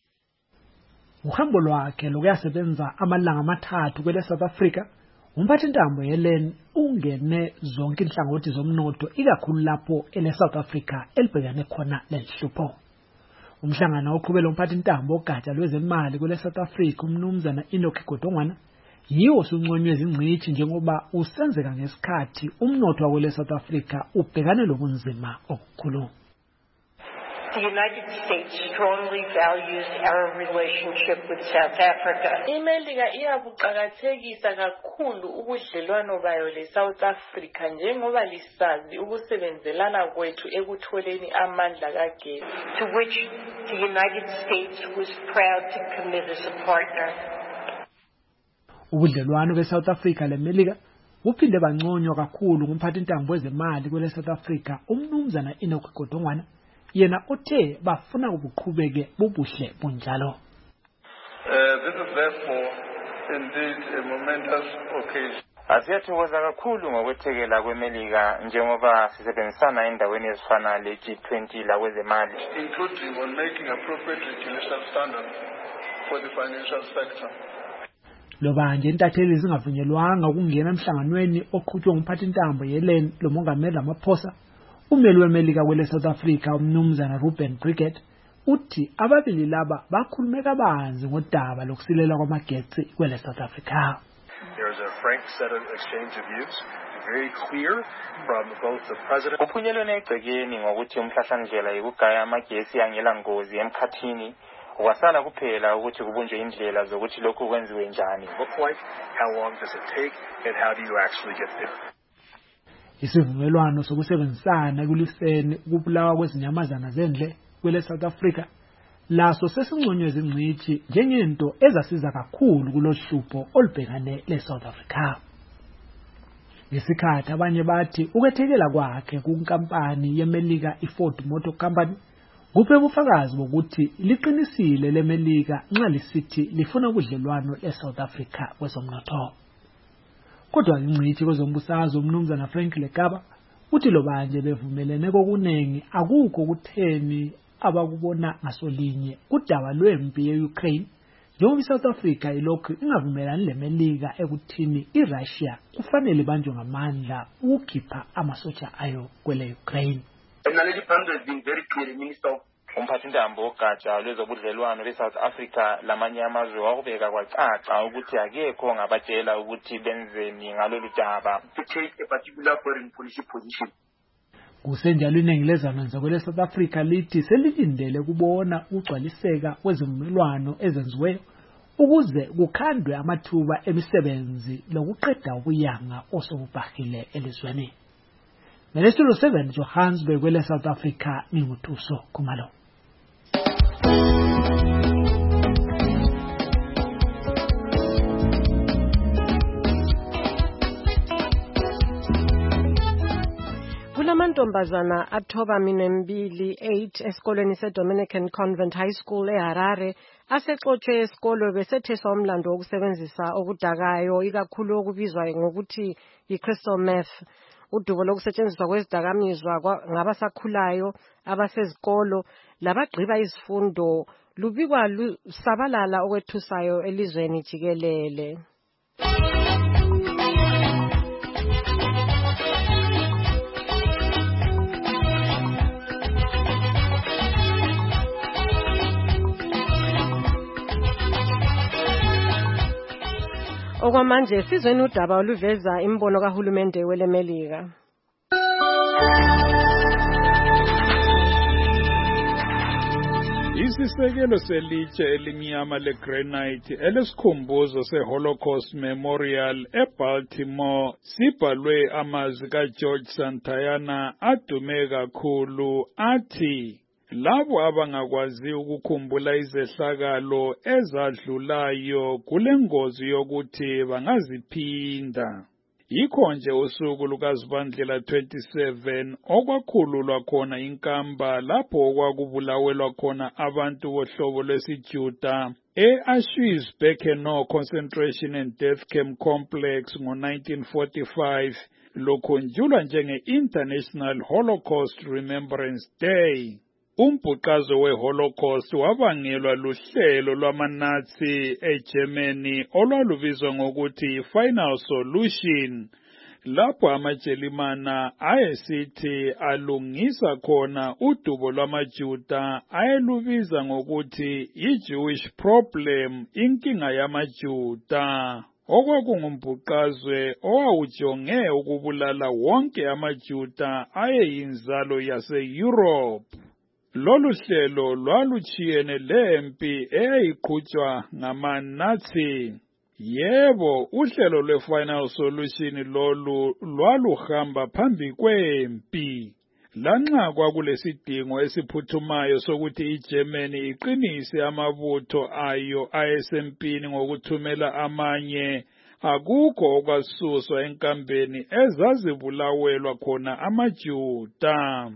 Uhambo lwakhe lokuyasebenza amalanga amathathu kwele-South Africa, umphathintambo Yellen ungene zonke inhlangothi zomnotho ikakhulu lapho ele-South Africa elibhekane khona lelihlupho. Umhlangano oqhubela umphathintambo ogatsha lwezemali kwele-South Africa umnumzana Enoch Godongwana yiwo osunconywe zingcitshi njengoba usenzeka ngesikhathi umnotho wakwele-South Africa ubhekane lobunzima obukhulu. The United States strongly values our relationship with South Africa. iMelika iyabuqakathekisa kakhulu ubudlelwano bayo le-South Africa njengoba lisazi ukusebenzelana kwethu ekutholeni amandla kagesi, to which the United States was proud to commit as a partner. Ubudlelwano be-South Africa leMelika buphinde banconywa kakhulu ngumphathintambo wezemali kwele-South Africa umnumzana Enoch Godongwana, yena othe bafuna ubuqhubeke bubuhle bunjalo. This is therefore indeed a momentous occasion. Asiyathokoza kakhulu ngokwethekela kweMelika njengoba sisebenzisana endaweni ezifana le-G twenty lakwezemali, including on making appropriate regulation standards for the financial sector. Loba nje intatheli zingavunyelwanga ukungena emhlanganweni oqhutshwe ngumphathintambo Yellen lomongameli Ramaphosa, umeli weMelika kwele-South Africa umnumzana Ruben Breguet uthi ababili laba bakhulume kabanzi ngodaba lokusilela kwamagetsi kwele-South Africa. There's a frank set of exchange of views, very clear from both the president. Uphunyelweni egcekeni ngokuthi umhlahlandlela yokugaya amagesi angela ngozi emkhathini wasala kuphela ukuthi kubunjwe indlela zokuthi lokhu kwenziwe njani. Look like how long does it take and how do you actually get there? Isivumelwano sokusebenzisana ekuliseni ukubulawa kwezinyamazana zendle kwele-South Africa laso sesinconywe zingcitshi njengento ezasiza kakhulu kulohlupho olubhekane le-South Africa. Ngesikhathi abanye bathi ukwethekela kwakhe kunkampani yeMelika iFord Motor Company kuphe ubufakazi bokuthi liqinisile leMelika nxa lisithi lifuna ubudlelwano le-South Africa kwezomnotho. Kodwa ingcitshi kwezombusazwe umnumzana Frank Lekaba uthi lobanje bevumelene kokunengi akukho kutheni abakubona ngasolinye kudaba lwempi ye-Ukraine njengoba iSouth Africa ilokhu ingavumelani leMelika ekuthini iRussia kufanele banjwe ngamandla ukukhipha amasotsha ayo kwele Ukraine. Naledi Pandor has been very clear, Minister of umphathintambo wogatsha lwezobudlelwano lwe-South Africa lamanye amazwe wakubeka kwacaca ukuthi akekho ngabatshela ukuthi benzeni ngalolu daba. To take a particular foreign policy position. Kusenjalo inengilezana kwele South Africa lithi selilindele kubona ugcwaliseka kwezivumelwano ezenziwe ukuze kukhandwe amathuba emisebenzi lokuqeda ubuyanga osobubhahile elizweni. Studio seven Johannesburg kwele South Africa ninguThuso Khumalo. Kulamantombazana athoba minembili eight esikolweni seDominican Convent High School eHarare asexotshe esikolo besetheswa umlando wokusebenzisa okudakayo ikakhulu okubizwa ngokuthi i-crystal meth. Udubo lokusetshenziswa kwezidakamizwa ngabasakhulayo abasezikolo labagqiba izifundo lubikwa lusabalala okwethusayo elizweni jikelele. Okwamanje sizweni udaba oluveza imbono kahulumende weleMelika. Isisekelo selitshe elimnyama legranite elesikhumbuzo seHolocaust Memorial eBaltimore sibhalwe amazwi kaGeorge Santayana adume kakhulu athi labo abangakwazi ukukhumbula izehlakalo ezadlulayo kulengozi yokuthi bangaziphinda. Yikho nje usuku lukaZibandlela twenty-seven okwakhululwa khona inkamba lapho okwakubulawelwa khona abantu bohlobo lwesiJuda e-Auschwitz-Birkenau Concentration and Death Camp Complex ngo-nineteen forty-five lokhunjulwa njenge-International Holocaust Remembrance Day. Umbhuqazo we-Holocaust wabangelwa luhlelo lwama-Nazi eGermany olwalubizwa ngokuthi Final Solution, lapho amaJelimana ayesithi alungisa khona udubo lwamaJuda ayelubiza ngokuthi i-Jewish Problem, inkinga yamaJuda. Okwakungumbhuqazwe owawujonge ukubulala wonke amaJuda ayeyinzalo yase-Europe. Lolu hlelo lwaluchiyene lempi eyayiqhutshwa ngama-Nazi. Yebo, uhlelo lwe-Final Solution lolu lwaluhamba phambi kwempi. Lanxa kwakulesidingo esiphuthumayo sokuthi iGermany iqinise amabutho ayo ayesempini ngokuthumela amanye, akukho okwasuswa enkambeni ezazibulawelwa khona amaJuda.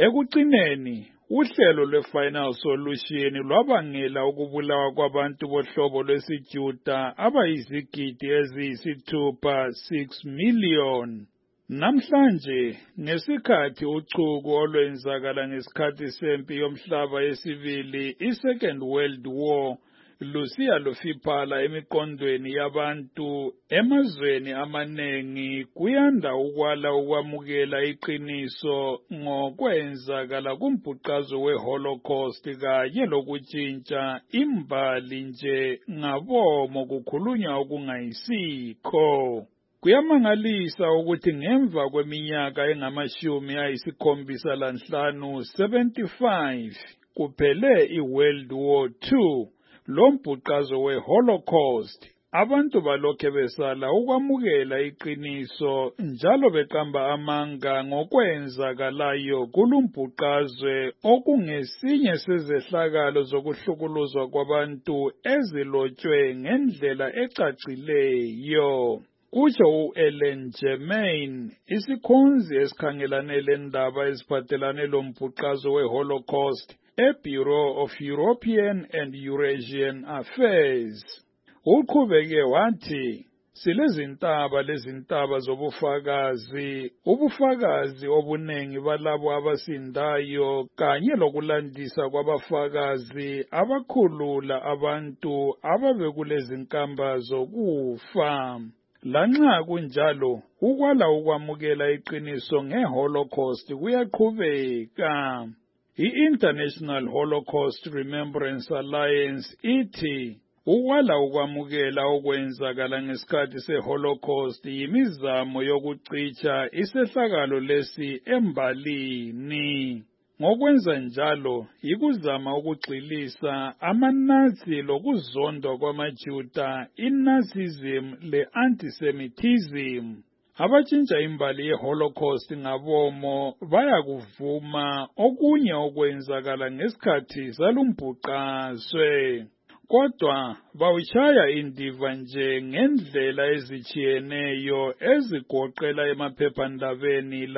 Ekucineni, uhlelo lwe-Final Solution lwabangela ukubulawa kwabantu bohlobo lwesiJuda abayizigidi eziyisithupha, six million. Namhlanje, ngesikhathi uchuku olwenzakala ngesikhathi sempi yomhlaba yesibili, i-Second World War, lusiya lufiphala emiqondweni yabantu emazweni amanengi, kuyanda ukwala ukwamukela iqiniso ngokwenzakala kumbhuqazo we-Holocaust kanye lokutshintsha imbali nje ngabomo kukhulunywa okungayisikho. Kuyamangalisa ukuthi ngemva kweminyaka engamashumi ayisikhombisa lanhlanu, seventy-five, kuphele i-World War Two, lo mbhuqazo we-Holocaust, abantu balokhe besala ukwamukela iqiniso njalo beqamba amanga ngokwenzakalayo kulumbhuqazwe okungesinye sezehlakalo zokuhlukuluzwa kwabantu ezilotshwe ngendlela ecacileyo. Kutsho u-Ellen Germain, isikhonzi esikhangelane lendaba eziphathelane lombhuqazo we-Holocaust eBureau of European and Eurasian Affairs. Uqhubeke wathi, silezintaba lezintaba zobufakazi, ubufakazi obuningi balabo abasindayo kanye lokulandisa kwabafakazi abakhulula abantu ababekulezi nkamba zokufa. Lanxa kunjalo, ukwala ukwamukela iqiniso ngeHolocaust kuyaqhubeka. I-International Holocaust Remembrance Alliance ithi ukwala ukwamukela okwenzakala ngesikhathi seHolocaust yimizamo yokucicha isehlakalo lesi embalini. Ngokwenza njalo, ikuzama ukugxilisa amaNazi lokuzondwa kwamaJuda, iNazism le-antisemitism. Abatshintsha imbali yeHolocaust ngabomo bayakuvuma okunye okwenzakala ngesikhathi salumbhuqazwe. Kodwa bawushaya indiva nje ngendlela ezijiyeneyo ezigoqela emaphephandabeni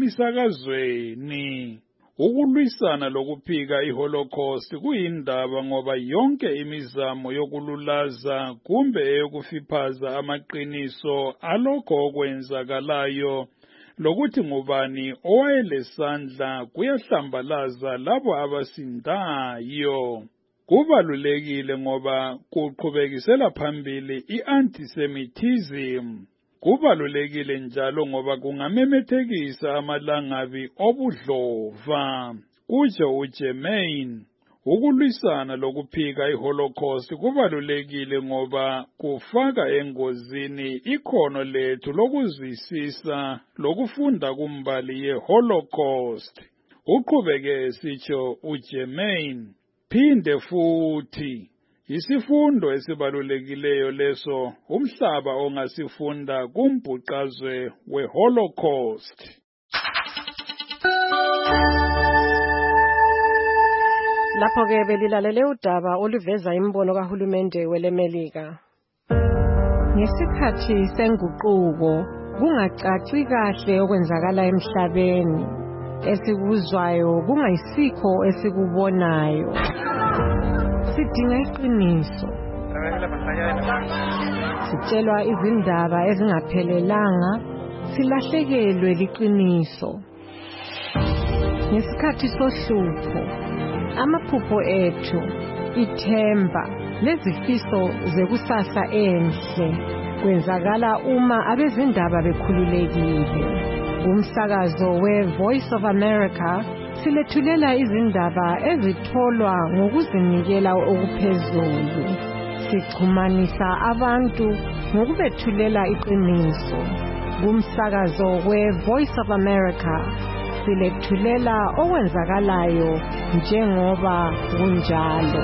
lasemisakazweni. Ukulwisana lokuphika iHolocaust kuyindaba ngoba yonke imizamo yokululaza kumbe eyokufiphaza amaqiniso alokho okwenzakalayo lokuthi ngubani owayelesandla kuyahlambalaza labo abasindayo. Kubalulekile ngoba kuqhubekisela phambili i-antisemitism. Kubalulekile njalo ngoba kungamemethekisa amalangabi obudlova. Kutsho uGermain, ukulwisana lokuphika iHolocaust kubalulekile ngoba kufaka engozini ikhono lethu lokuzwisisa lokufunda kumbali yeHolocaust. Uqhubeke esitsho uGermain, phinde futhi isifundo esibalulekileyo leso umhlaba ongasifunda kumbhuqazwe weHolocaust. Lapho-ke belilalele udaba oluveza imbono kahulumende welemelika. Ngesikhathi senguquko kungacaci kahle okwenzakala emhlabeni, esikuzwayo kungayisikho esikubonayo. Sidinga iqiniso. Sitshelwa izindaba ezingaphelelanga, silahlekelwe liqiniso. Ngesikhathi sohlupho, amaphupho ethu, ithemba, lezifiso zekusasa enhle kwenzakala uma abezindaba bekhululekile. Umsakazo we-Voice of America silethulela izindaba ezitholwa ngokuzinikela okuphezulu. Sixhumanisa abantu ngokubethulela iqiniso. Kumsakazo we-Voice of America silethulela okwenzakalayo njengoba kunjalo.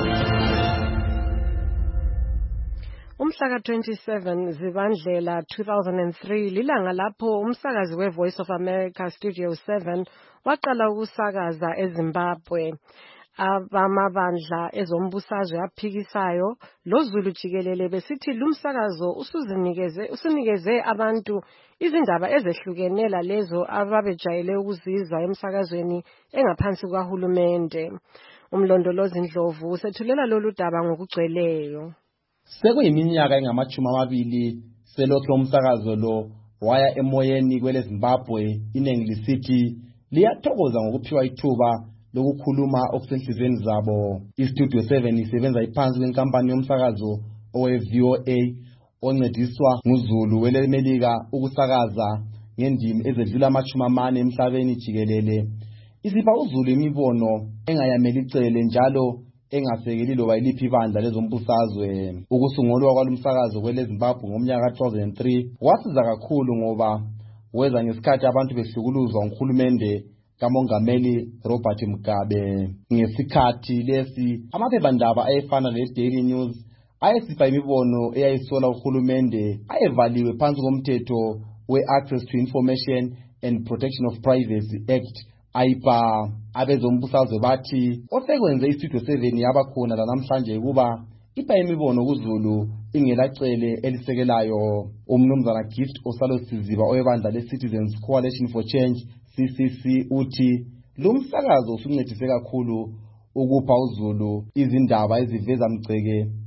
Umhlaka twenty-seven Zibandlela two thousand three lilanga lapho umsakazi we-Voice of America Studio seven waqala ukusakaza eZimbabwe. Abamabandla ezombusazwe aphikisayo loZulu jikelele besithi lumsakazo usuzinikeze usunikeze abantu izindaba ezehlukenela lezo ababejayele ukuzizwa emsakazweni engaphansi kwahulumende. Umlondolozi Ndlovu usethulela lolu daba ngokugcweleyo. Sekuyiminyaka engamachumi amabili selokho umsakazo lo waya emoyeni kwele Zimbabwe, inengi lisithi liyathokoza ngokuphiwa ithuba lokukhuluma okusenhlizweni zabo. iStudio seven isebenza iphansi kwenkampani yomsakazo owe-V O A oncediswa nguZulu welemelika ukusakaza ngendimi ezedlula amachumi amane emhlabeni jikelele. Isipha uZulu imibono engayameli icele njalo engasekeli loba iliphi ibandla lezombusazwe. Ukusungulwa kwalumsakazo kwele Zimbabwe ngomnyaka two thousand three wasiza kakhulu ngoba weza ngesikhathi abantu behlukuluzwa nguhulumende kamongameli Robert Mugabe. Ngesikhathi lesi amaphephandaba ayefana leDaily News ayesipha imibono eyayisola uhulumende ayevaliwe phansi komthetho we-Access to Information and Protection of Privacy Act A I P A. Abezombusazwe bathi osekwenze iStudio seven yabakhona lanamhlanje kuba ipha imibono kuZulu ingelacele elisekelayo. Umnumzana Gift Ostalosiziba owebandla leCitizens Coalition for Change C C C uthi lumsakazo usuncedise kakhulu ukupha uZulu izindaba eziveza mgceke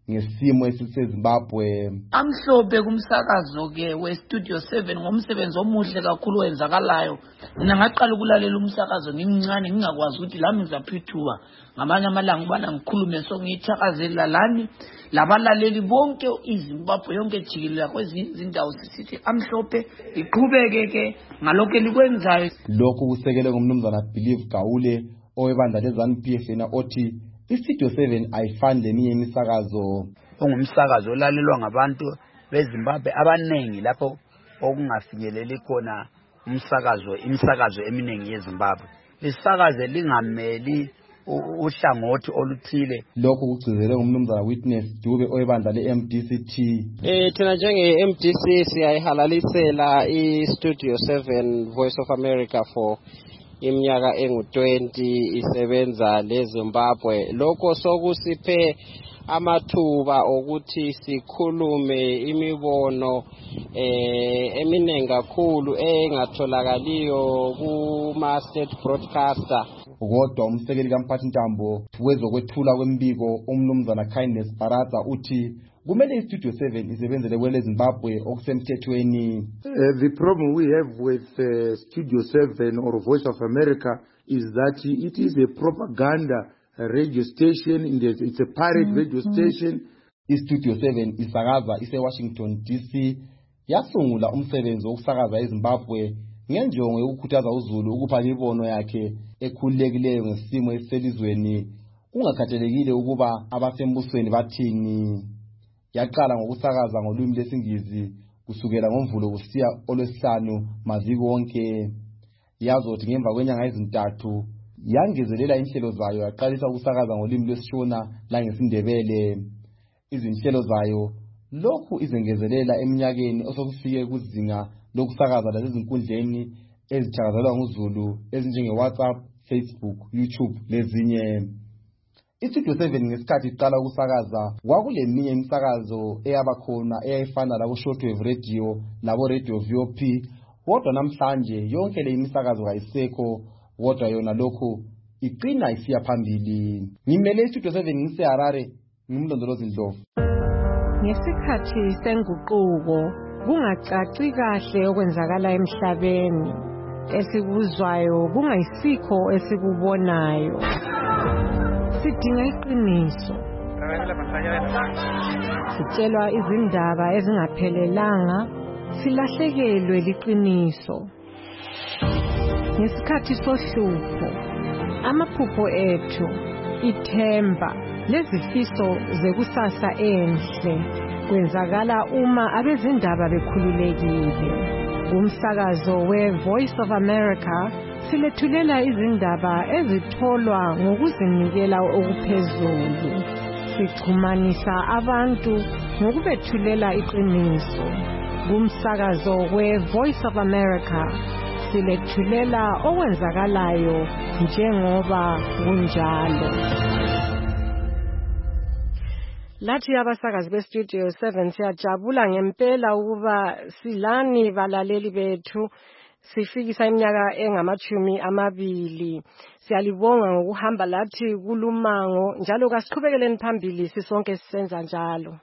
ngesimo esiseZimbabwe. Amhlophe kumsakazo ke we Studio seven ngomsebenzi omuhle kakhulu wenzakalayo. Mina ngaqala ukulalela umsakazo ngimncane ngingakwazi ukuthi lami ngizaphithuka ngamanye amalanga ubana ngikhulume so ngithakazela lani labalaleli bonke iZimbabwe yonke jikelele kwezindawo sisithi amhlophe iqhubeke ke ngalokho elikwenzayo. Lokhu kusekele ngomnumzana Believe Gaule owebandla leZANU P F na othi iStudio seven ayifani leminye imisakazo. Ongumsakazo olalelwa ngabantu beZimbabwe abanengi lapho okungafinyeleli khona umsakazo imisakazo eminingi yeZimbabwe. Isakaze lingameli uhlangothi oluthile. Lokho kugcizelwe ngumnumzana Witness Dube owebandla le-M D C T. Eh thina njenge-M D C siyayihalalisela iStudio seven Voice of America for iminyaka engu twenty isebenza leZimbabwe. Lokho sokusiphe amathuba okuthi sikhulume imibono eh eminengi kakhulu engatholakaliyo kuma state broadcaster. Kodwa umsekeli kaMphathi Ntambo wezokwethula kwembiko umnumzana Kindness Baraza uthi kumele iStudio seven isebenzele kwele Zimbabwe okusemthethweni. Uh, the problem we have with uh, Studio seven or Voice of America is that it is a propaganda radio station. It's a pirate mm-hmm. radio station. iStudio seven isakaza ise Washington D C yasungula umsebenzi wokusakaza eZimbabwe ngenjongo yokukhuthaza uZulu ukupha imibono yakhe ekhululekileyo ngesimo esiselizweni kungakhathalekile ukuba abasembusweni bathini. Yaqala ngokusakaza ngolimi lesiNgisi kusukela ngoMvulo kusiya olwesihlanu maviki wonke. Yazothi ngemva kwenyanga ezintathu yangezelela inhlelo zayo yaqalisa ukusakaza ngolimi lwesiShona langesiNdebele. Izinhlelo zayo lokhu izengezelela eminyakeni osokufike kuzinga lokusakaza lasezinkundleni ezithakazelwa nguZulu ezinjenge WhatsApp, Facebook, YouTube lezinye. iStudio seven ngesikhathi iqala ukusakaza kwakuleminye imisakazo eyabakhona eyayifana labo shortwave radio labo radio V O P. Kodwa namhlanje yonke le imisakazo kayisekho, kodwa yona lokho iqina isiya phambili. Ngimele iStudio seven ngiseHarare, ngimlondolozi Ndlovu. Ngesikhathi senguquko kungacaci kahle okwenzakala emhlabeni, esikuzwayo kungayisikho esikubonayo. Sidinga iqiniso. Sitshelwa izindaba ezingaphelelanga, silahlekelwe liqiniso. Ngesikhathi sohlupho, amaphupho ethu, ithemba, lezifiso zekusasa enhle kwenzakala uma abezindaba bekhululekile. Umsakazo we-Voice of America silethulela izindaba ezitholwa ngokuzinikela okuphezulu. Sichumanisa abantu ngokubethulela iqiniso. Kumsakazo we-Voice of America silethulela okwenzakalayo njengoba kunjalo. Lathi abasakazi beStudio seven siyajabula ngempela ukuba silani balaleli bethu sifikisa iminyaka engamachumi amabili. Siyalibonga ngokuhamba lathi kulumango njalo kasiqhubekele phambili sisonke sisenza njalo.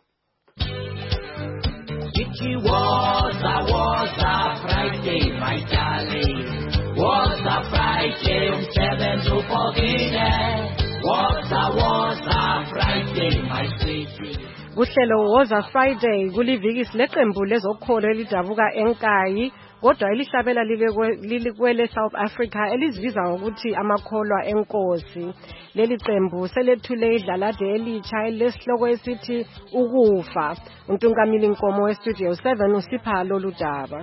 It was a was a Friday, my darling. Was a Friday, um seven to forget. Was a was a Friday, my sweetie. Kuhlelo was a Friday kuliviki sileqembu lezokholo elidabuka enkayi kodwa elihlabela likwele South Africa elizibiza ngokuthi amakholwa enkosi. Leli qembu selethule idlalade elitsha elesihloko esithi ukufa. Untungamili Nkomo weStudio seven usipha lolu daba.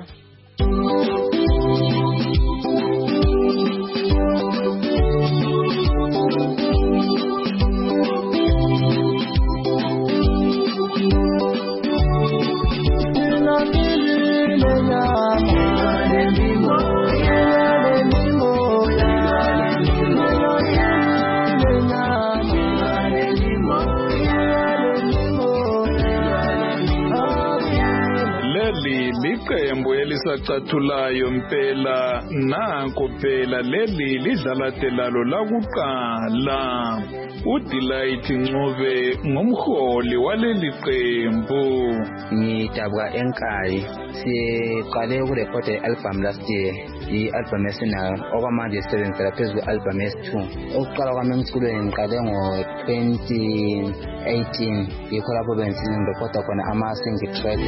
Iqembu elisacathulayo mpela nanko phela leli lidlala telalo lakuqala uDelight Ncube ngumholi waleli qembu. Ngidabwa enkayi siqale ukurekhoda i-album last year, i-album esinayo okwamanje sisebenzela phezu kwe-album esi-two. Ukuqala kwami emculweni ngiqale ngo-twenty eighteen, yikho lapho bengirekhoda khona ama-single track.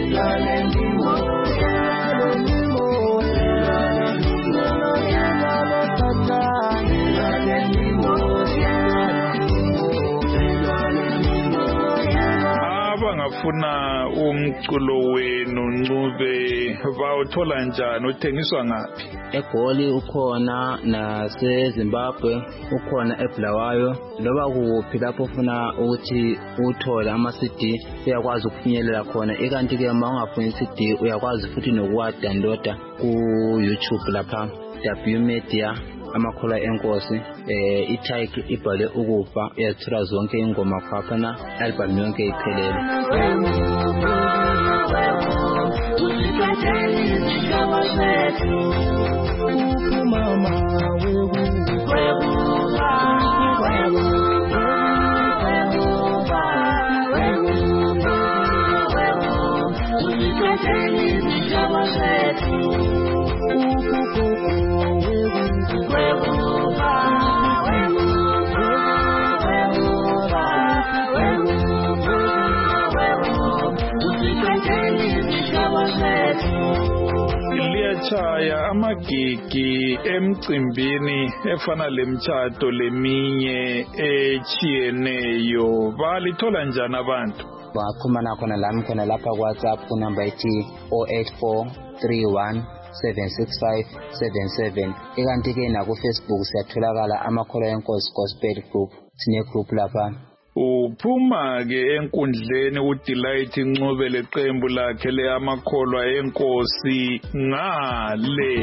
Abangafuna umculo wenu Ncube bawuthola njani, uthengiswa ngaphi? eGoli ukhona, naseZimbabwe ukhona, eBulawayo, loba kuphi lapho ufuna ukuthi uthole ama-C D uyakwazi ukufinyelela khona. Ikanti ke uma ungafuni i-C D uyakwazi futhi nokuwa-downloada ku-YouTube lapha W Media amakhola enkosi, eh i-title ibhale ukufa, uyazithola zonke ingoma khapha na album yonke iphelele. Liyachaya amagigi emcimbini efana lemtshato leminye echiyeneyo, balithola njani abantu? Bakhuluma khona lami khona lapha ku WhatsApp ku number ethi zero eight four three one seven six five seven seven. Ikanti ke na ku Facebook siyatholakala amakhola enkosi gospel group, sine group lapha. Uphuma ke enkundleni uDelight Ncube leqembu lakhe le amakholwa enkosi ngale.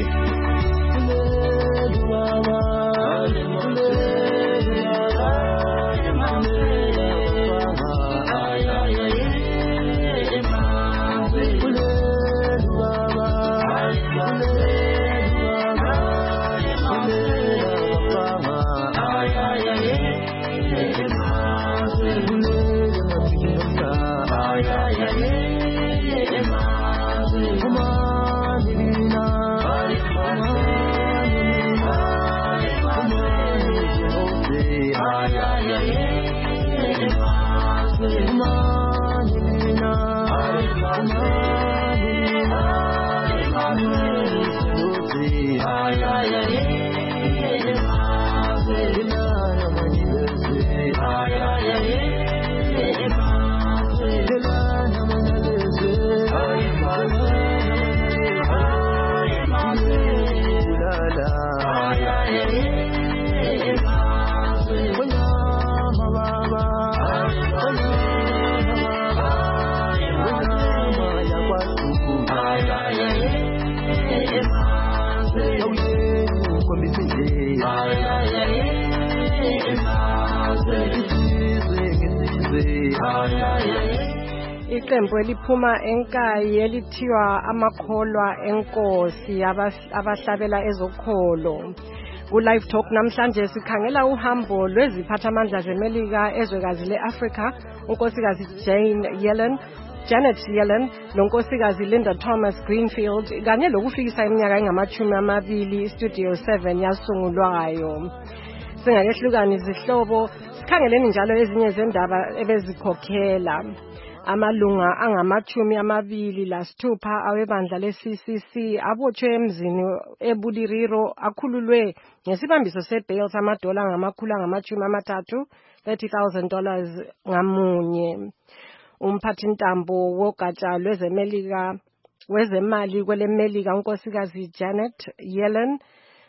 Iqembu eliphuma enkayi elithiwa amakholwa enkosi abahlabela ezokholo. Ku Live Talk namhlanje sikhangela uhambo lweziphathamandla zeMelika ezwekazi leAfrika, unkosikazi Jane Yellen, Janet Yellen, nonkosikazi Linda Thomas Greenfield, kanye lokufikisa iminyaka engamachumi amabili Studio seven yasungulwayo. Singakehlukani izihlobo, sikhangeleni njalo ezinye zendaba ebezikhokhela. Amalunga angamachumi amabili lasithupha awebandla le-C C C abotshwe emzini eBuliriro akhululwe ngesibambiso sebail samadola angamakhulu angamachumi amathathu, thirty thousand dollars ngamunye. Umphathintambo wogatsha lwezemelika wezemali kwelemelika unkosikazi Janet Yellen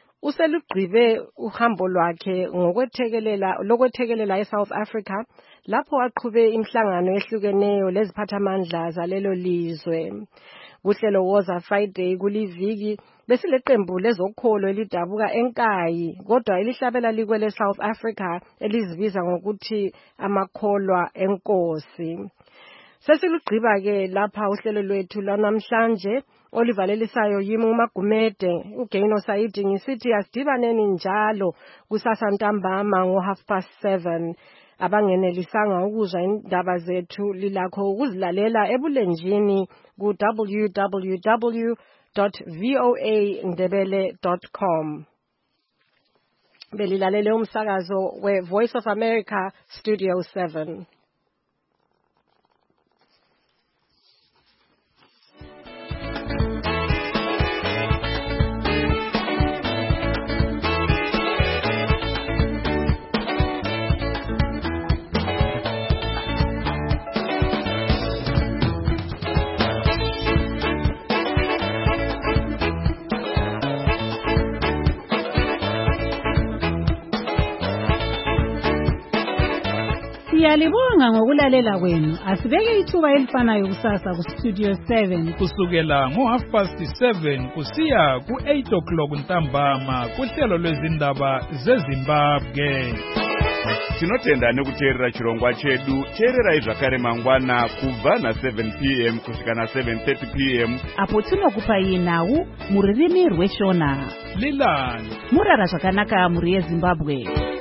uselugqibe uhambo lwakhe ngokwethekelela lokwethekelela eSouth Africa, lapho aqhube imhlangano ehlukeneyo leziphathamandla zalelo lizwe. Kuhlelo Woza Friday kuliviki besileqembu lezokholo elidabuka enkayi, kodwa elihlabela likwele South Africa elizibiza ngokuthi amakholwa enkosi. Sesilugqiba ke lapha uhlelo lwethu lwanamhlanje olivalelisayo yimi uMagumede, uGaino Saidi ngisithi asidibaneni njalo kusasa ntambama ngo half past seven. abangenelisanga ukuzwa indaba zethu lilakho ukuzilalela ebulenjini ku w w w dot v o a ndebele dot com. Belilalele umsakazo we Voice of America Studio seven. Siyalibonga ngokulalela kwenu. Asibeke ithuba elifanayo kusasa ku Studio seven kusukela ngo half past seven kusiya ku eight o'clock ntambama kuhlelo lwezindaba zeZimbabwe. Tinotenda nekuteerera chirongwa chedu. Teererai zvakare mangwana kubva na seven p m kusvika na seven thirty p m apo tinokupai nhau muririmi rweshona. Lilani murara zvakanaka muri yeZimbabwe.